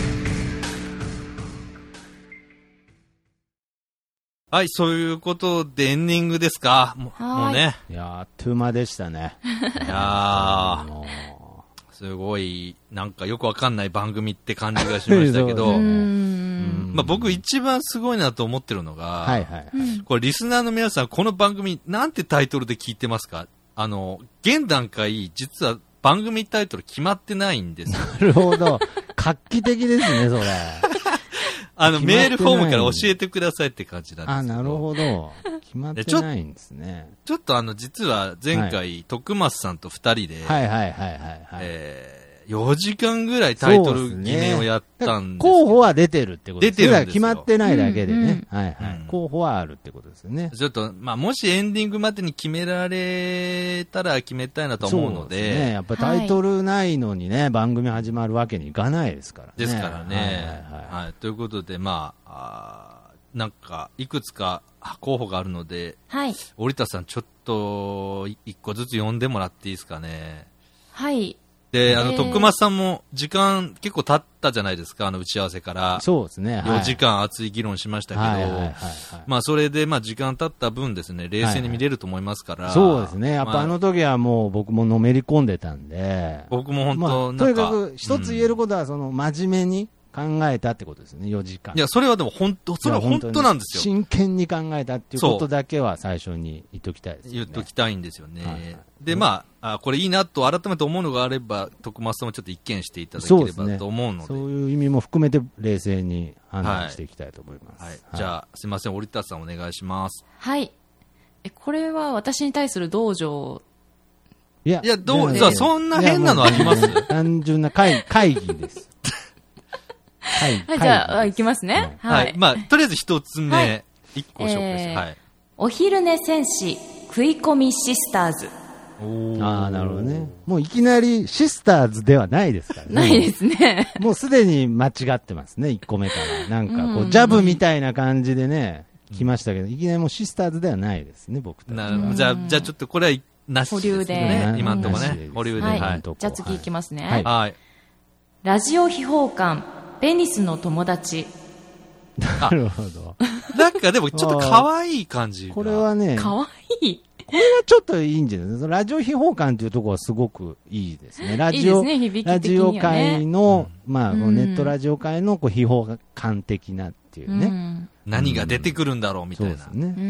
はい、そういうことでエンディングですか。もう、もうね。 いやー、あっという間でしたね。 いやー、すごい、なんかよくわかんない番組って感じがしましたけど、まあ、僕一番すごいなと思ってるのが、 はいはいはい、 これリスナーの皆さん、この番組なんてタイトルで聞いてますか？あの、現段階、実は番組タイトル決まってないんですよ。 なるほど。画期的ですね、それ。 あの、メールフォームから教えてくださいって感じなんですけど。 あ、なるほど。決まってないんですね。 ちょっとあの、実は前回、はい、徳松さんと二人で、 はいはいはいはい、はい。 えーよじかんぐらいタイトル決めをやったんですけど、 ね、候補は出てるってことですね。 出てるんですよ。 決まってないだけでね。うんうん、はいはい、うん。候補はあるってことですよね。 ちょっと、まあ、もしエンディングまでに決められたら決めたいなと思うので。そうですね。 やっぱタイトルないのにね、はい、番組始まるわけにいかないですからね。 ですからね。はいはいはいはい、ということで、まあ、あなんか、いくつか候補があるので、 はい。 織田さん、ちょっと、一個ずつ読んでもらっていいですかね。 はい。 で、あの、徳松さんも時間結構経ったじゃないですか、あの打ち合わせから。 そうですね。 よじかん熱い議論しましたけど、はいはいはいはい、まあそれでまあ時間経った分ですね、冷静に見れると思いますから。はいはい、 そうですね。やっぱあの時はもう僕ものめり込んでたんで。 僕も本当なんか、 まあ、とにかく一つ言えることは、その真面目に考えたってことですね、よじかん。 いや、それはでも本当、それは本当なんですよ。 真剣に考えたっていうことだけは最初に言っときたいですね。 言っときたいんですよね。はいはい、で、まあ、あ、これいいなと改めて思うのがあれば、徳松さんもちょっと一見していただければと思うので。 そうですね。そういう意味も含めて冷静に判断していきたいと思います。 はい。はいはい、じゃあ、すいません、織田さんお願いします。 はい。え、これは私に対する道場。 いや、いや、どう、じゃあそんな変なのあります？ 単純な会、会議です。 はい、はい、じゃあ、いきますね。 はい。はい、まあ、とりあえず一つ目、一、はい、個紹介して、えー、はい。 お昼寝戦士、食い込みシスターズ。 ああ、なるほどね。もういきなりシスターズではないですからね。 ないですね。 もうすでに間違ってますね、いっこめから。なんかこう、ジャブみたいな感じでね、来ましたけど、いきなりもうシスターズではないですね、僕たち。 なるほど。じゃあ、じゃあちょっとこれはなしですね。保留で。今んとこね。保留で。 はい。はい、じゃあ次いきますね。 はい。はい、 ラジオ秘宝館。ペニスの友達。 なるほど。 なんかでもちょっと可愛い感じ。 これはね。 可愛いこれはちょっといいんじゃないですか。ラジオ秘宝館というところはすごくいいですね。ラジオ、 いいですね、 ラジオ界の、うん、まあ、うん、ネットラジオ界のこう秘宝館的なっていうね、うん。 何が出てくるんだろうみたいな。 そうですね。うん、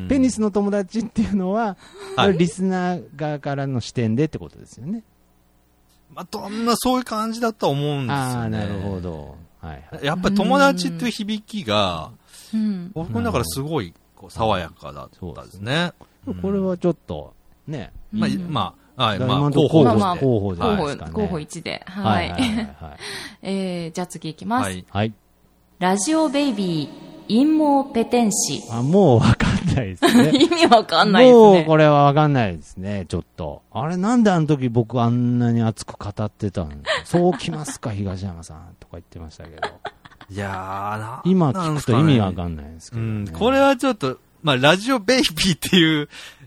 ペニスの友達っていうのは、はい、リスナー側からの視点でってことですよね。 まあ、どんなそういう感じだと思うんですよね。ああ、 なるほど。はいはい、 やっぱり友達っていう響きが、うん、僕の中ですごいこう爽やかだったですね。 うん、これはちょっと、ね。 まあ、 うん、 まあ、はい、まあ、 候補で、まあ、候補じゃないですかね。 候補いちで。はい。はいはいはいはい、えー、じゃあ次いきます。はい。 はい、 ラジオベイビー、陰謀ペテンシ。 あ、もうわかんないですね。 意味わかんないですね。 もうこれはわかんないですね、ちょっと。あれなんであの時僕あんなに熱く語ってたの？そうきますか、東山さんとか言ってましたけど。 いやーな。 今聞くと意味わかんないですけど、ね、 うん。これはちょっと、まあ、ラジオベイビーっていう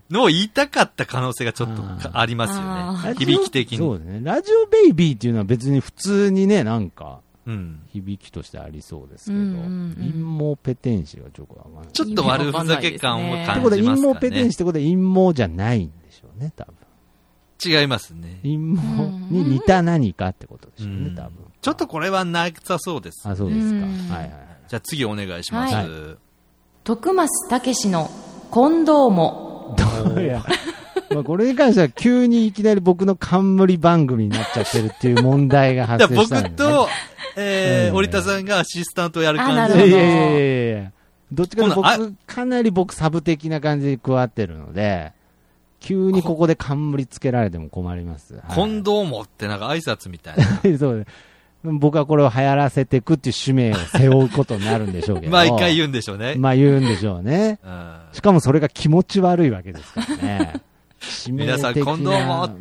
のを言いたかった可能性がちょっとありますよね。響き的に。 そうですね。ラジオベイビーっていうのは別に普通にね、なんか、うん、響きとしてありそうですけど、うんうんうん、陰謀ペテン師がちょっとわかんない。 ちょっと悪ふざけ感を感じますかね。ってことで陰謀ペテン師ってことで陰謀じゃないんでしょうね、多分。 違いますね。 陰謀に似た何かってことでしょうね、多分。 ちょっとこれはなさそうです。 あ、そうですか。はいはい。 じゃあ次お願いします。はい、 徳増武史の近藤も。 いや、まあこれに関しては急にいきなり僕の冠番組になっちゃってるっていう問題が発生したんで、ね。 僕と、えー、折田さんがアシスタントをやる感じで。いやいやいやいやどっちかというと僕、かなり僕サブ的な感じで加わってるので、急にここで冠つけられても困ります。 近藤もってなんか挨拶みたいな。 そうです。僕はこれを流行らせていくっていう使命を背負うことになるんでしょうけど。 毎回言うんでしょうね。 まあ言うんでしょうね。うん、しかもそれが気持ち悪いわけですからね。 皆さん、近藤も。 うん。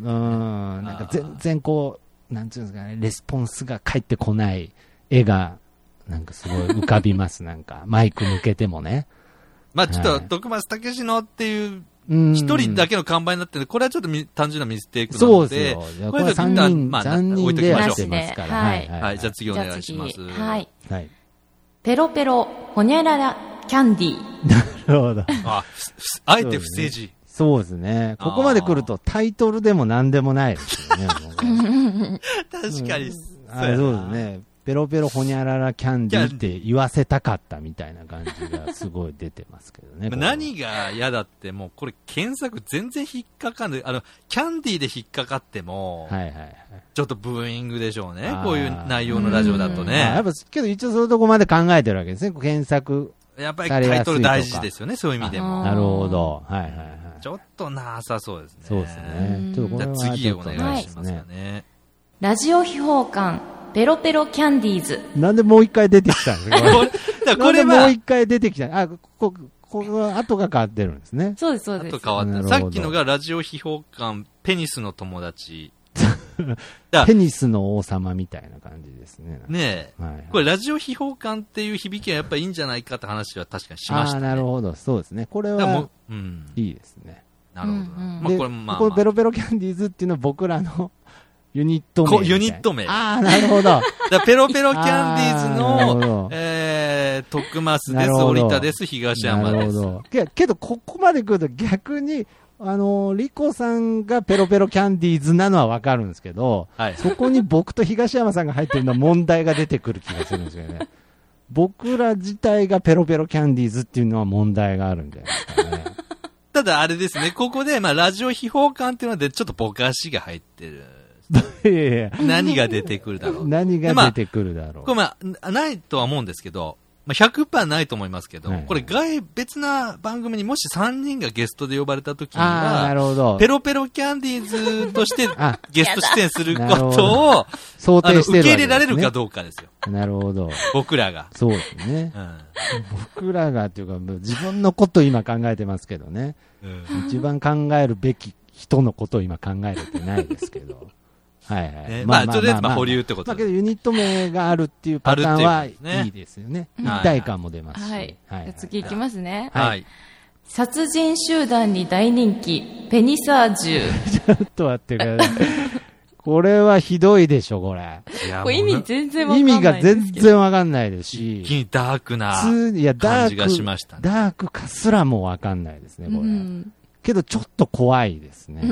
なんか全然こう、なんていうんですかね、レスポンスが返ってこない絵が、なんかすごい浮かびます。なんか、マイク向けてもね。 まあちょっと、徳増武史のっていう、一人だけの看板になってるんで、これはちょっと単純なミステイクなので、 そうですよ。これはさんにん、まあ、さんにんでやってますから。 はい。はい。じゃあ次お願いします。 はい。はい。ペロペロ、ほにゃらら、キャンディー。 なるほど。 あ、あえて不正字。 そうですね。ここまで来るとタイトルでも何でもないですよね。 確かに。 そうですね。ペロペロホニャララキャンディーって言わせたかったみたいな感じがすごい出てますけどね。 何が嫌だってもうこれ検索全然引っかかんない。あの、キャンディーで引っかかっても、はいはいはい、ちょっとブーイングでしょうね。こういう内容のラジオだとね。 やっぱけど一応そういうとこまで考えてるわけですね。検索。 やっぱりタイトル大事ですよね。そういう意味でも。 なるほど。はいはいはい。 ちょっとなさそうですね。 そうですね。ちょっとこれはじゃあ次お願いしますかね。はい、 ラジオ秘宝館。ペロペロキャンディーズ。 なんでもう一回出てきたんですかこれ。これもう一回出てきた。あ、ここ、ここは後が変わってるんですね。 そうです、そうです。 後変わってる。さっきのがラジオ秘宝館、ペニスの友達。 ペニスの王様みたいな感じですね。 ねえ、はいはい。これラジオ秘宝館っていう響きはやっぱりいいんじゃないかって話は確かにしましたね。 ああ、なるほど。そうですね。これは、うん、いいですね。 なるほど。うんうん、まあこれもまあ、まあ、 このペロペロキャンディーズっていうのは僕らの、ユニット名。 ユニット名。 ああ、なるほど。 だペロペロキャンディーズの、えー、徳増です、折田です、東山です。なるほど。 けけど、ここまで来ると逆に、あのー、リコさんがペロペロキャンディーズなのはわかるんですけど、はい、そこに僕と東山さんが入ってるのは問題が出てくる気がするんですよね。僕ら自体がペロペロキャンディーズっていうのは問題があるんじゃないですかね。 ただあれですね、ここで、まあ、ラジオ秘宝館っていうので、ちょっっとぼかしが入ってる。いやいや何が出てくるだろう。 何が出てくるだろう。 これまあ、ないとは思うんですけど、まあ、ひゃくパーセント ないと思いますけど、はいはい、これ外、別な番組にもしさんにんがゲストで呼ばれた時には、 なるほど。 ペロペロキャンディーズとしてゲスト出演することを、 想定してる、ね、 受け入れられるかどうかですよ。 なるほど。 僕らが。 そうですね。うん、僕らがっていうか、自分のことを今考えてますけどね。うん、一番考えるべき人のことを今考えれてないですけど。はいはい。 ね、まあ、とりあえずまあ保留ってことだけどユニット名があるっていうパターンはいいですよね。一体感も出ますし。 はい。はい、次いきますね。 はい。 殺人集団に大人気、ペニサージュ。ちょっと待ってください。これはひどいでしょ、これ。 これ意味全然わかんない。 意味が全然わかんないですし。 一気にダークな感じがしましたね。 ダークかすらもわかんないですね、これ。うん、けどちょっと怖いですね。うん、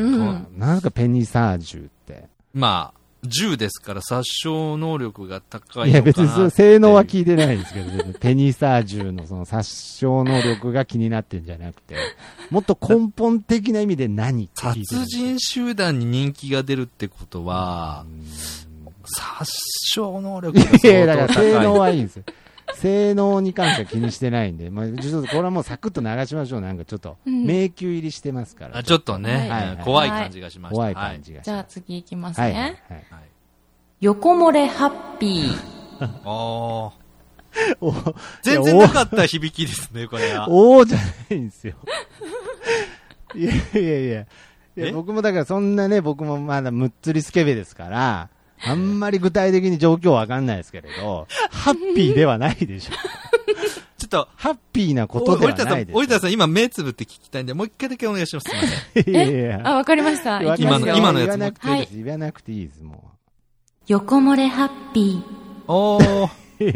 なんかペニサージュって。 まあ、銃ですから殺傷能力が高いのかな。いや別にその性能は聞いてないんですけど、ペニサー銃のその殺傷能力が気になってるんじゃなくて、もっと根本的な意味で何って聞いてる。 殺人集団に人気が出るってことは、殺傷能力が相当高い。いや、だから性能はいいんですよ。性能に関しては気にしてないんで、まあ、ちょっとこれはもうサクッと流しましょう。なんかちょっと迷宮入りしてますから。 うん、ちょっとね、はいはいはい、怖い感じがしました。 怖い感じがしました。 じゃあ次いきますね。はいはいはい、横漏れハッピー。 ああ。全然なかった響きですね、これは。 おーじゃないんですよ。いやいやいや。いや僕もだからそんなね、僕もまだむっつりスケベですから、あんまり具体的に状況わかんないですけれど、ハッピーではないでしょ。 ちょっと、 ハッピーなことではないです。 折田さん、今目つぶって聞きたいんで、もう一回だけお願いします。すいません。 いやいやいや。 あ、わかりました。 今の、今のやつも。 言わなくていいです。言わなくていいです、もう。 横漏れハッピー。おー。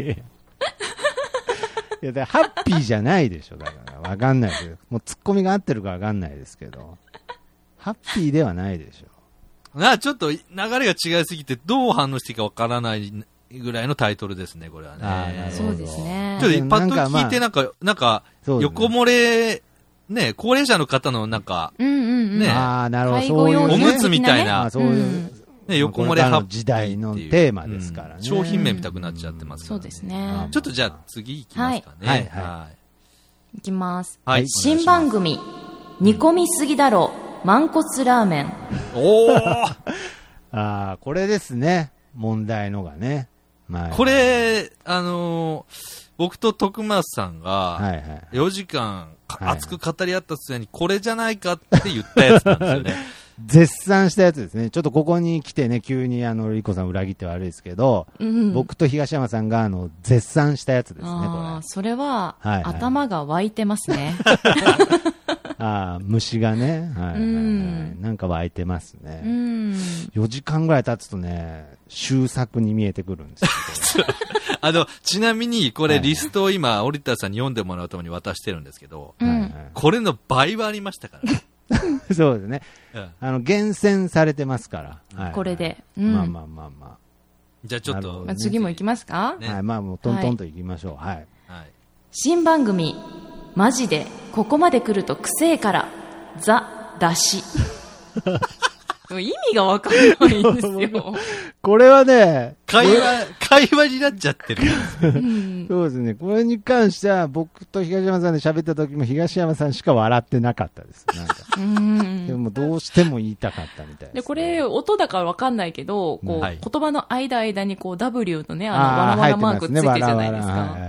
いや、だハッピーじゃないでしょ。だから、わかんないけど。もうツッコミが合ってるかわかんないですけど。ハッピーではないでしょ。 な、ちょっと流れが違いすぎて、どう反応していいかわからないぐらいのタイトルですね、これはね。 ああ、 そうですね。 ちょっとパッと聞いて、なんか、なんか、横漏れ、ね、高齢者の方のなんか、 うんうんうん、 ね、 ああ、なるほど、そういう、 おむつみたいな、 そういう、 ね、横漏れハッピー時代のテーマですからね、 うん。商品名見たくなっちゃってますからね。そうですね。 ちょっとじゃあ次行きますかね。 はい。はい。はい、 いきます。 はい。 新番組、煮込みすぎだろ、満骨ラーメン。 おーああ、これですね。問題のがね。 これ、あのー、僕と徳松さんが、よじかん熱く語り合った末に、これじゃないかって言ったやつなんですよね。 絶賛したやつですね。ちょっとここに来てね、急にあの、リコさん裏切って悪いですけど、うん、僕と東山さんがあの、絶賛したやつですね、これ。 それは、はいはい、頭が湧いてますね。 ああ、虫がね、はいはいはい、なんか湧いてますね。 うん、 よじかんぐらい経つとね、終作に見えてくるんですけど。 あの、ちなみに、これリストを今、折田さんに読んでもらうために渡してるんですけど、 うん、 これの倍はありましたからね。 そうですね、うん。あの、厳選されてますから。 はい、これで、 うん。まあまあまあまあ。 じゃあちょっと、 ね、次も行きますか、 ね、はい、まあもうトントンと行きましょう。はい。はい、 新番組、マジで、ここまで来るとくせえから、ザ・だし。意味がわかんないんですよ。 これはね、 会話、会話になっちゃってる。 うん、そうですね。これに関しては、僕と東山さんで喋った時も東山さんしか笑ってなかったです。なんか。うんでもどうしても言いたかったみたいです、ね。 で、これ、音だからわかんないけど、こう、はい、言葉の間間にこう、W のね、あの、わらわらマークついてるじゃないですか。はいはい、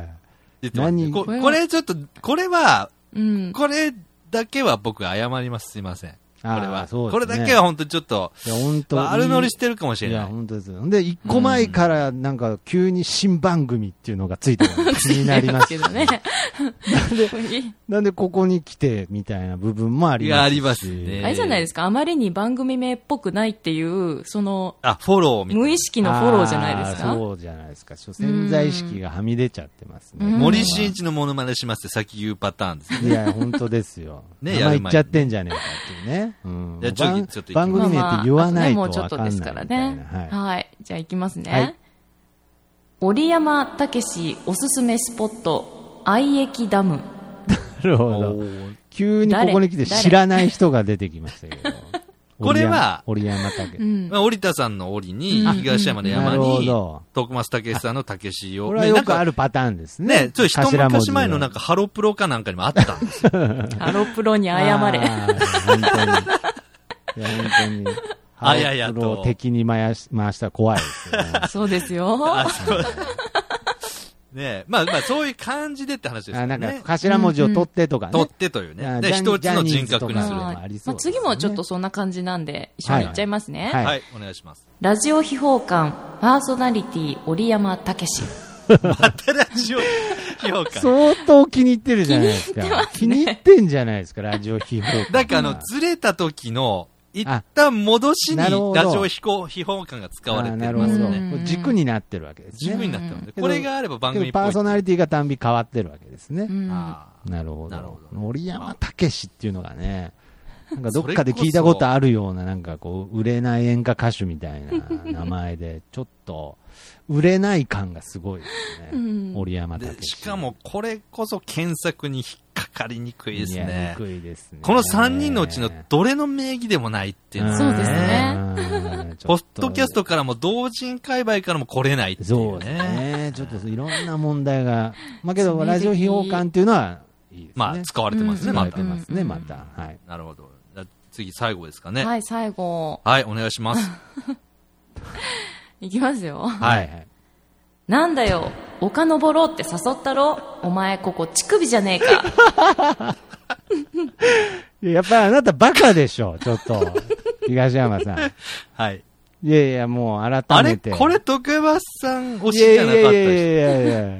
何ここれちょっと、これは、うん、これだけは僕謝ります。すいません。これは、ね、これだけは本当にちょっと、悪乗りしてるかもしれない。いや、 本当ですよ。で、一個前からなんか急に新番組っていうのがついてるのが気になりますけどね。なんで、なんでここに来てみたいな部分もありますし。いや、 ありますね。 あれじゃないですか、あまりに番組名っぽくないっていう、その、 あ、フォローみたいな。 無意識のフォローじゃないですか。 そうじゃないですか。潜在意識がはみ出ちゃってますね。 森進一のモノマネしますって先言うパターンですね。 いや、本当ですよ。ね、名前言っちゃってんじゃねえかっていうね。うん、 いやちょっと番組名って言わないと分かんないみたいな。もうちょっとですからね。はい。はい、じゃあ行きますね。はい、折山武史おすすめスポット、愛駅ダム。 なるほど。急にここに来て知らない人が出てきましたけど。 これは、 折山武史。 うん、折田さんの折に、東山の山に、徳松武史さんの武史を。 これはよくあるパターンですね。 ね、ちょっと一昔前のなんかハロプロかなんかにもあったんですよ。 ハロプロに謝れ。 本当に。いや、本当に。 あややと。 敵に回し、回したら怖いですよね。 そうですよ。あ、そう。 ねえ。まあまあ、そういう感じでって話ですよね。 なんか、頭文字を取ってとかね。 取ってというね。で、一つの人格にする。まあ、次もちょっとそんな感じなんで、一緒にいっちゃいますね。 はい、お願いします。 ラジオ秘宝館、パーソナリティ、折山武史。 またラジオ秘宝館。 相当気に入ってるじゃないですか。気に入ってんじゃないですか、ラジオ秘宝館。 だから、あの、ずれた時の、一旦戻しにラジオ秘宝館が使われてますよね。 軸になってるわけですね。 軸になってるんで。これがあれば番組っぽい。 パーソナリティがたんび変わってるわけですね。なるほど。なるほど。折山武史っていうのがね、なんかどっかで聞いたことあるような、なんかこう、売れない演歌歌手みたいな名前で、ちょっと、売れない感がすごいですね。折山武史。 しかも、これこそ検索に引っかかりにくいですね。 にくいですね。 このさんにんのうちのどれの名義でもないっていうのは、 そうですね。 ポッドキャストからも同人界隈からも来れないっていうね。 そうですね。ちょっといろんな問題が。まあけど、ラジオ秘宝館っていうのは、いいですね。 まあ、使われてますね、また。 使われてますね、また。はい。 なるほど。次、最後ですかね。 はい、最後。 はい、お願いします。 いきますよ。 はい。 なんだよ、丘登ろうって誘ったろ、お前ここ乳首じゃねえか。 やっぱりあなたバカでしょ、ちょっと。東山さん。 はい。 いやいや、もう改めて。 あれこれ徳松さん推しじゃなかったです。 いやいやいやいやいや。い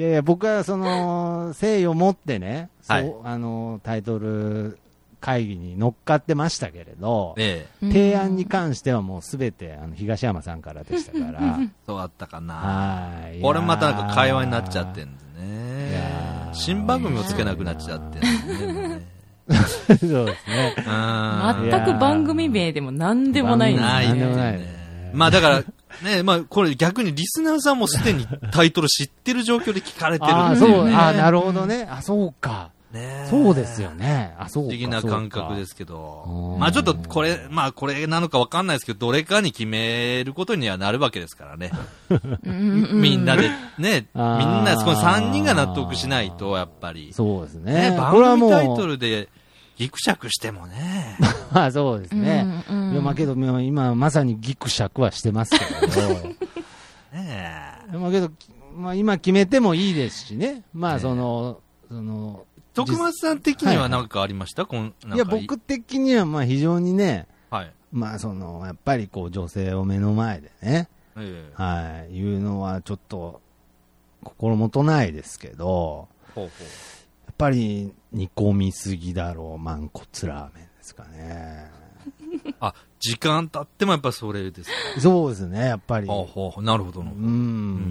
いやいや、僕はその、誠意を持ってね、 はい、 そう、あの、タイトル会議に乗っかってましたけれど、 ええ、提案に関してはもうすべて、あの、東山さんからでしたから。 そうだったかな。 はい。 俺またなんか会話になっちゃってんでね。新番組をつけなくなっちゃってんでね。 そうですね。 全く番組名でも何でもないんですね。何でもないね。まあだから、ね、まあこれ逆にリスナーさんもすでにタイトル知ってる状況で聞かれてるんですよね。 ああ、なるほどね。あ、そうか。ね、そうですよね。あ、そうか。 不思議な感覚ですけど。まあちょっとこれ、まあこれなのかわかんないですけど、どれかに決めることにはなるわけですからね。みんなで、ね、みんな、このさんにんが納得しないと、やっぱり。 そうですね。 ね、番組タイトルでギクシャクしてもね。 まあそうですね。うんうん、いやまあけど、今まさにギクシャクはしてますけど。ねえ。まあけど、まあ今決めてもいいですしね。まあその、その、 徳松さん的には何かありました？はいはい、 いや、僕的にはまあ非常にね、 はい、 まあその、やっぱりこう女性を目の前でね、えー、はい、いうのはちょっと心もとないですけど、ほうほう、やっぱり煮込みすぎだろう、満骨ラーメンですかね。 あ、時間経ってもやっぱそれですか？ そうですね、やっぱり。 ほうほう、なるほど。うん、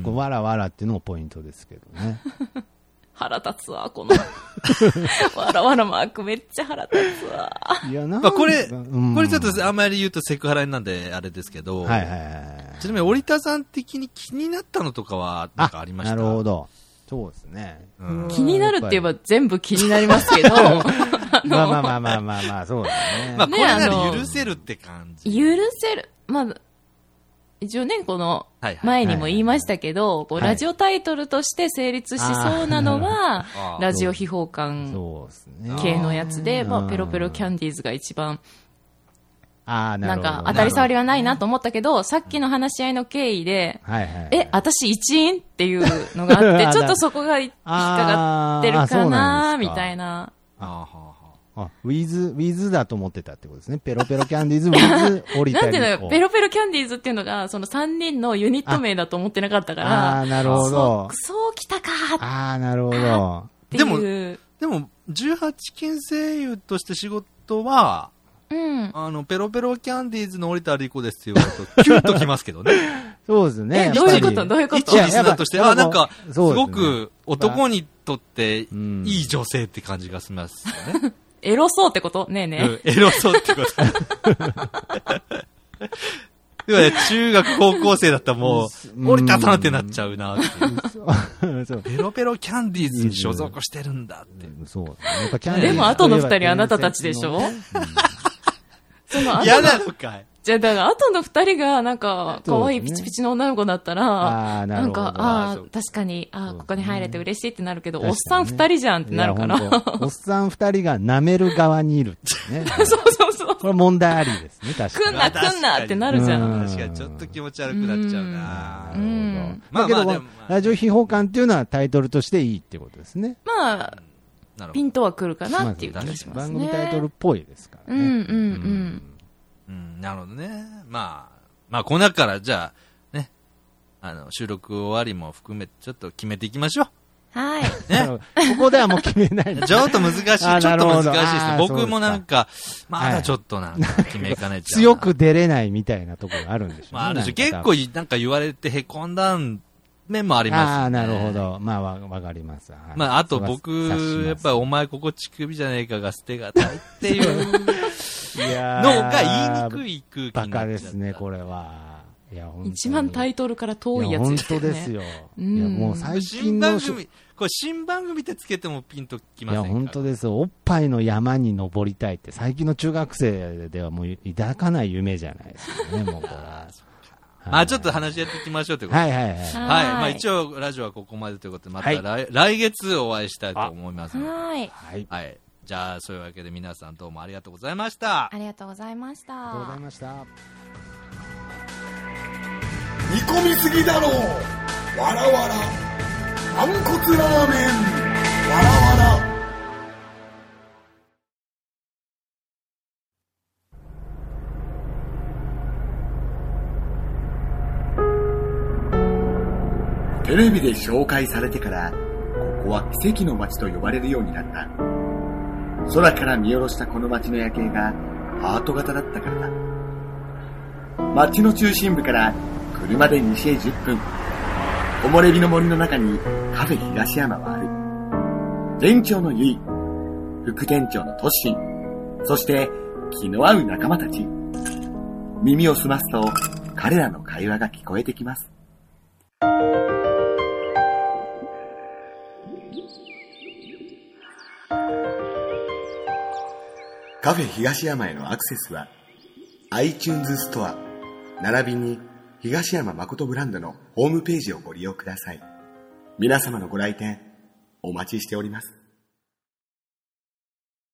うん、わらわらっていうのもポイントですけどね。 腹立つわ、この。わらわらマークめっちゃ腹立つわ。 いや、なんか、まあ、これ、うん、これちょっとあんまり言うとセクハラなんであれですけど、 はいはいはい。 ちなみに折田さん的に気になったのとかは何かありました？ なるほど。そうですね。 うん、気になるって言えば全部気になりますけど。まあまあまあまあまあまあ、そうですね。 まあこれなら許せるって感じ。 許せる。まあ、一応ね、この前にも言いましたけど、こうラジオタイトルとして成立しそうなのは、ラジオ秘宝館系のやつで、まあ、ペロペロキャンディーズが一番、なんか当たり障りはないなと思ったけど、さっきの話し合いの経緯で、え、私一員っていうのがあって、ちょっとそこが引っかかってるかな、みたいな。 あ、ウィズ、ウィズだと思ってたってことですね。ペロペロキャンディーズ、ウィズ、降りたり。 なんていうの、ペロペロキャンディーズっていうのが、そのさんにんのユニット名だと思ってなかったから。 ああ、なるほど。 そう、そうきたかああ、なるほど。 でも、でも、じゅうはちきん声優として仕事は、うん。あの、ペロペロキャンディーズの折田理子ですって言われると、キュッときますけどね。 そうですね。 え、どういうことどういうこと一リスナーとして、あ、なんか、すごく男にとっていい女性って感じがしますよね。 エロそうってことねえねえ、うん。 エロそうってこと。要はね、中学高校生だったらもう、折田さんってなっちゃうなっていう。ペロペロキャンディーズに所属してるんだって。 そう。 でも後の二人あなたたちでしょ？その嫌なのかい。 じゃあ、だから、後の二人が、なんか、可愛いピチピチの女の子だったら、ね、なんか、ああ、確かに、ああ、ここに入れて嬉しいってなるけど、おっさん二人じゃんってなるから。 おっさん二人が舐める側にいるってね。 そうそうそう。 これ問題ありですね、確かに。 来んな、来んなってなるじゃん。 確かに、ちょっと気持ち悪くなっちゃうな。 うん。まあ、けど、ラジオ秘宝館っていうのはタイトルとしていいってことですね。 まあ、ピンとは来るかなっていう気がしますね。 番組タイトルっぽいですからね。 うんうんうん。 うん、なるほどね。まあ、まあ、この中から、じゃあ、ね、あの、収録終わりも含めて、ちょっと決めていきましょう。 はい。 ね。 ここではもう決めないちょっと難しい、ちょっと難しいですね。僕もなんか、まだちょっとなんか決めかねちゃう。 強く出れないみたいなところがあるんでしょうね。 まあ、あるし、結構なんか言われて凹んだ面もありますね。 ああ、なるほど。まあ、わ、わかります。 まあ、あと僕、やっぱりお前ここ乳首じゃねえかが捨てがたいっていう。のが言いにくい空気になっちゃった。 バカですね、これは。いや、本当に一番タイトルから遠いやつですね。本当ですよ。いや、もう最近の。 新番組、これ新番組ってつけてもピンときませんか？ いや、本当です。おっぱいの山に登りたいって、最近の中学生ではもう抱かない夢じゃないですかね、もうこれは。 まあちょっと話し合っていきましょうということで。 はいはいはい。はい。 まあ一応、ラジオはここまでということで、また来、はい、来月お会いしたいと思いますので。 はい。 はい。じゃあ、そういうわけで皆さんどうもありがとうございました。 ありがとうございました。 ありがとうございました。 煮込みすぎだろう。わらわら。軟骨ラーメン。わらわら。 テレビで紹介されてから、ここは奇跡の街と呼ばれるようになった。空から見下ろしたこの街の夜景がハート型だったからだ。街の中心部から車で西へじゅっぷん。木漏れ日の森の中にカフェ東山はある。店長のゆい、副店長のトッシン、そして気の合う仲間たち。耳を澄ますと彼らの会話が聞こえてきます。カフェ東山へのアクセスは iTunes ストア並びに東山誠ブランドのホームページをご利用ください。皆様のご来店お待ちしております。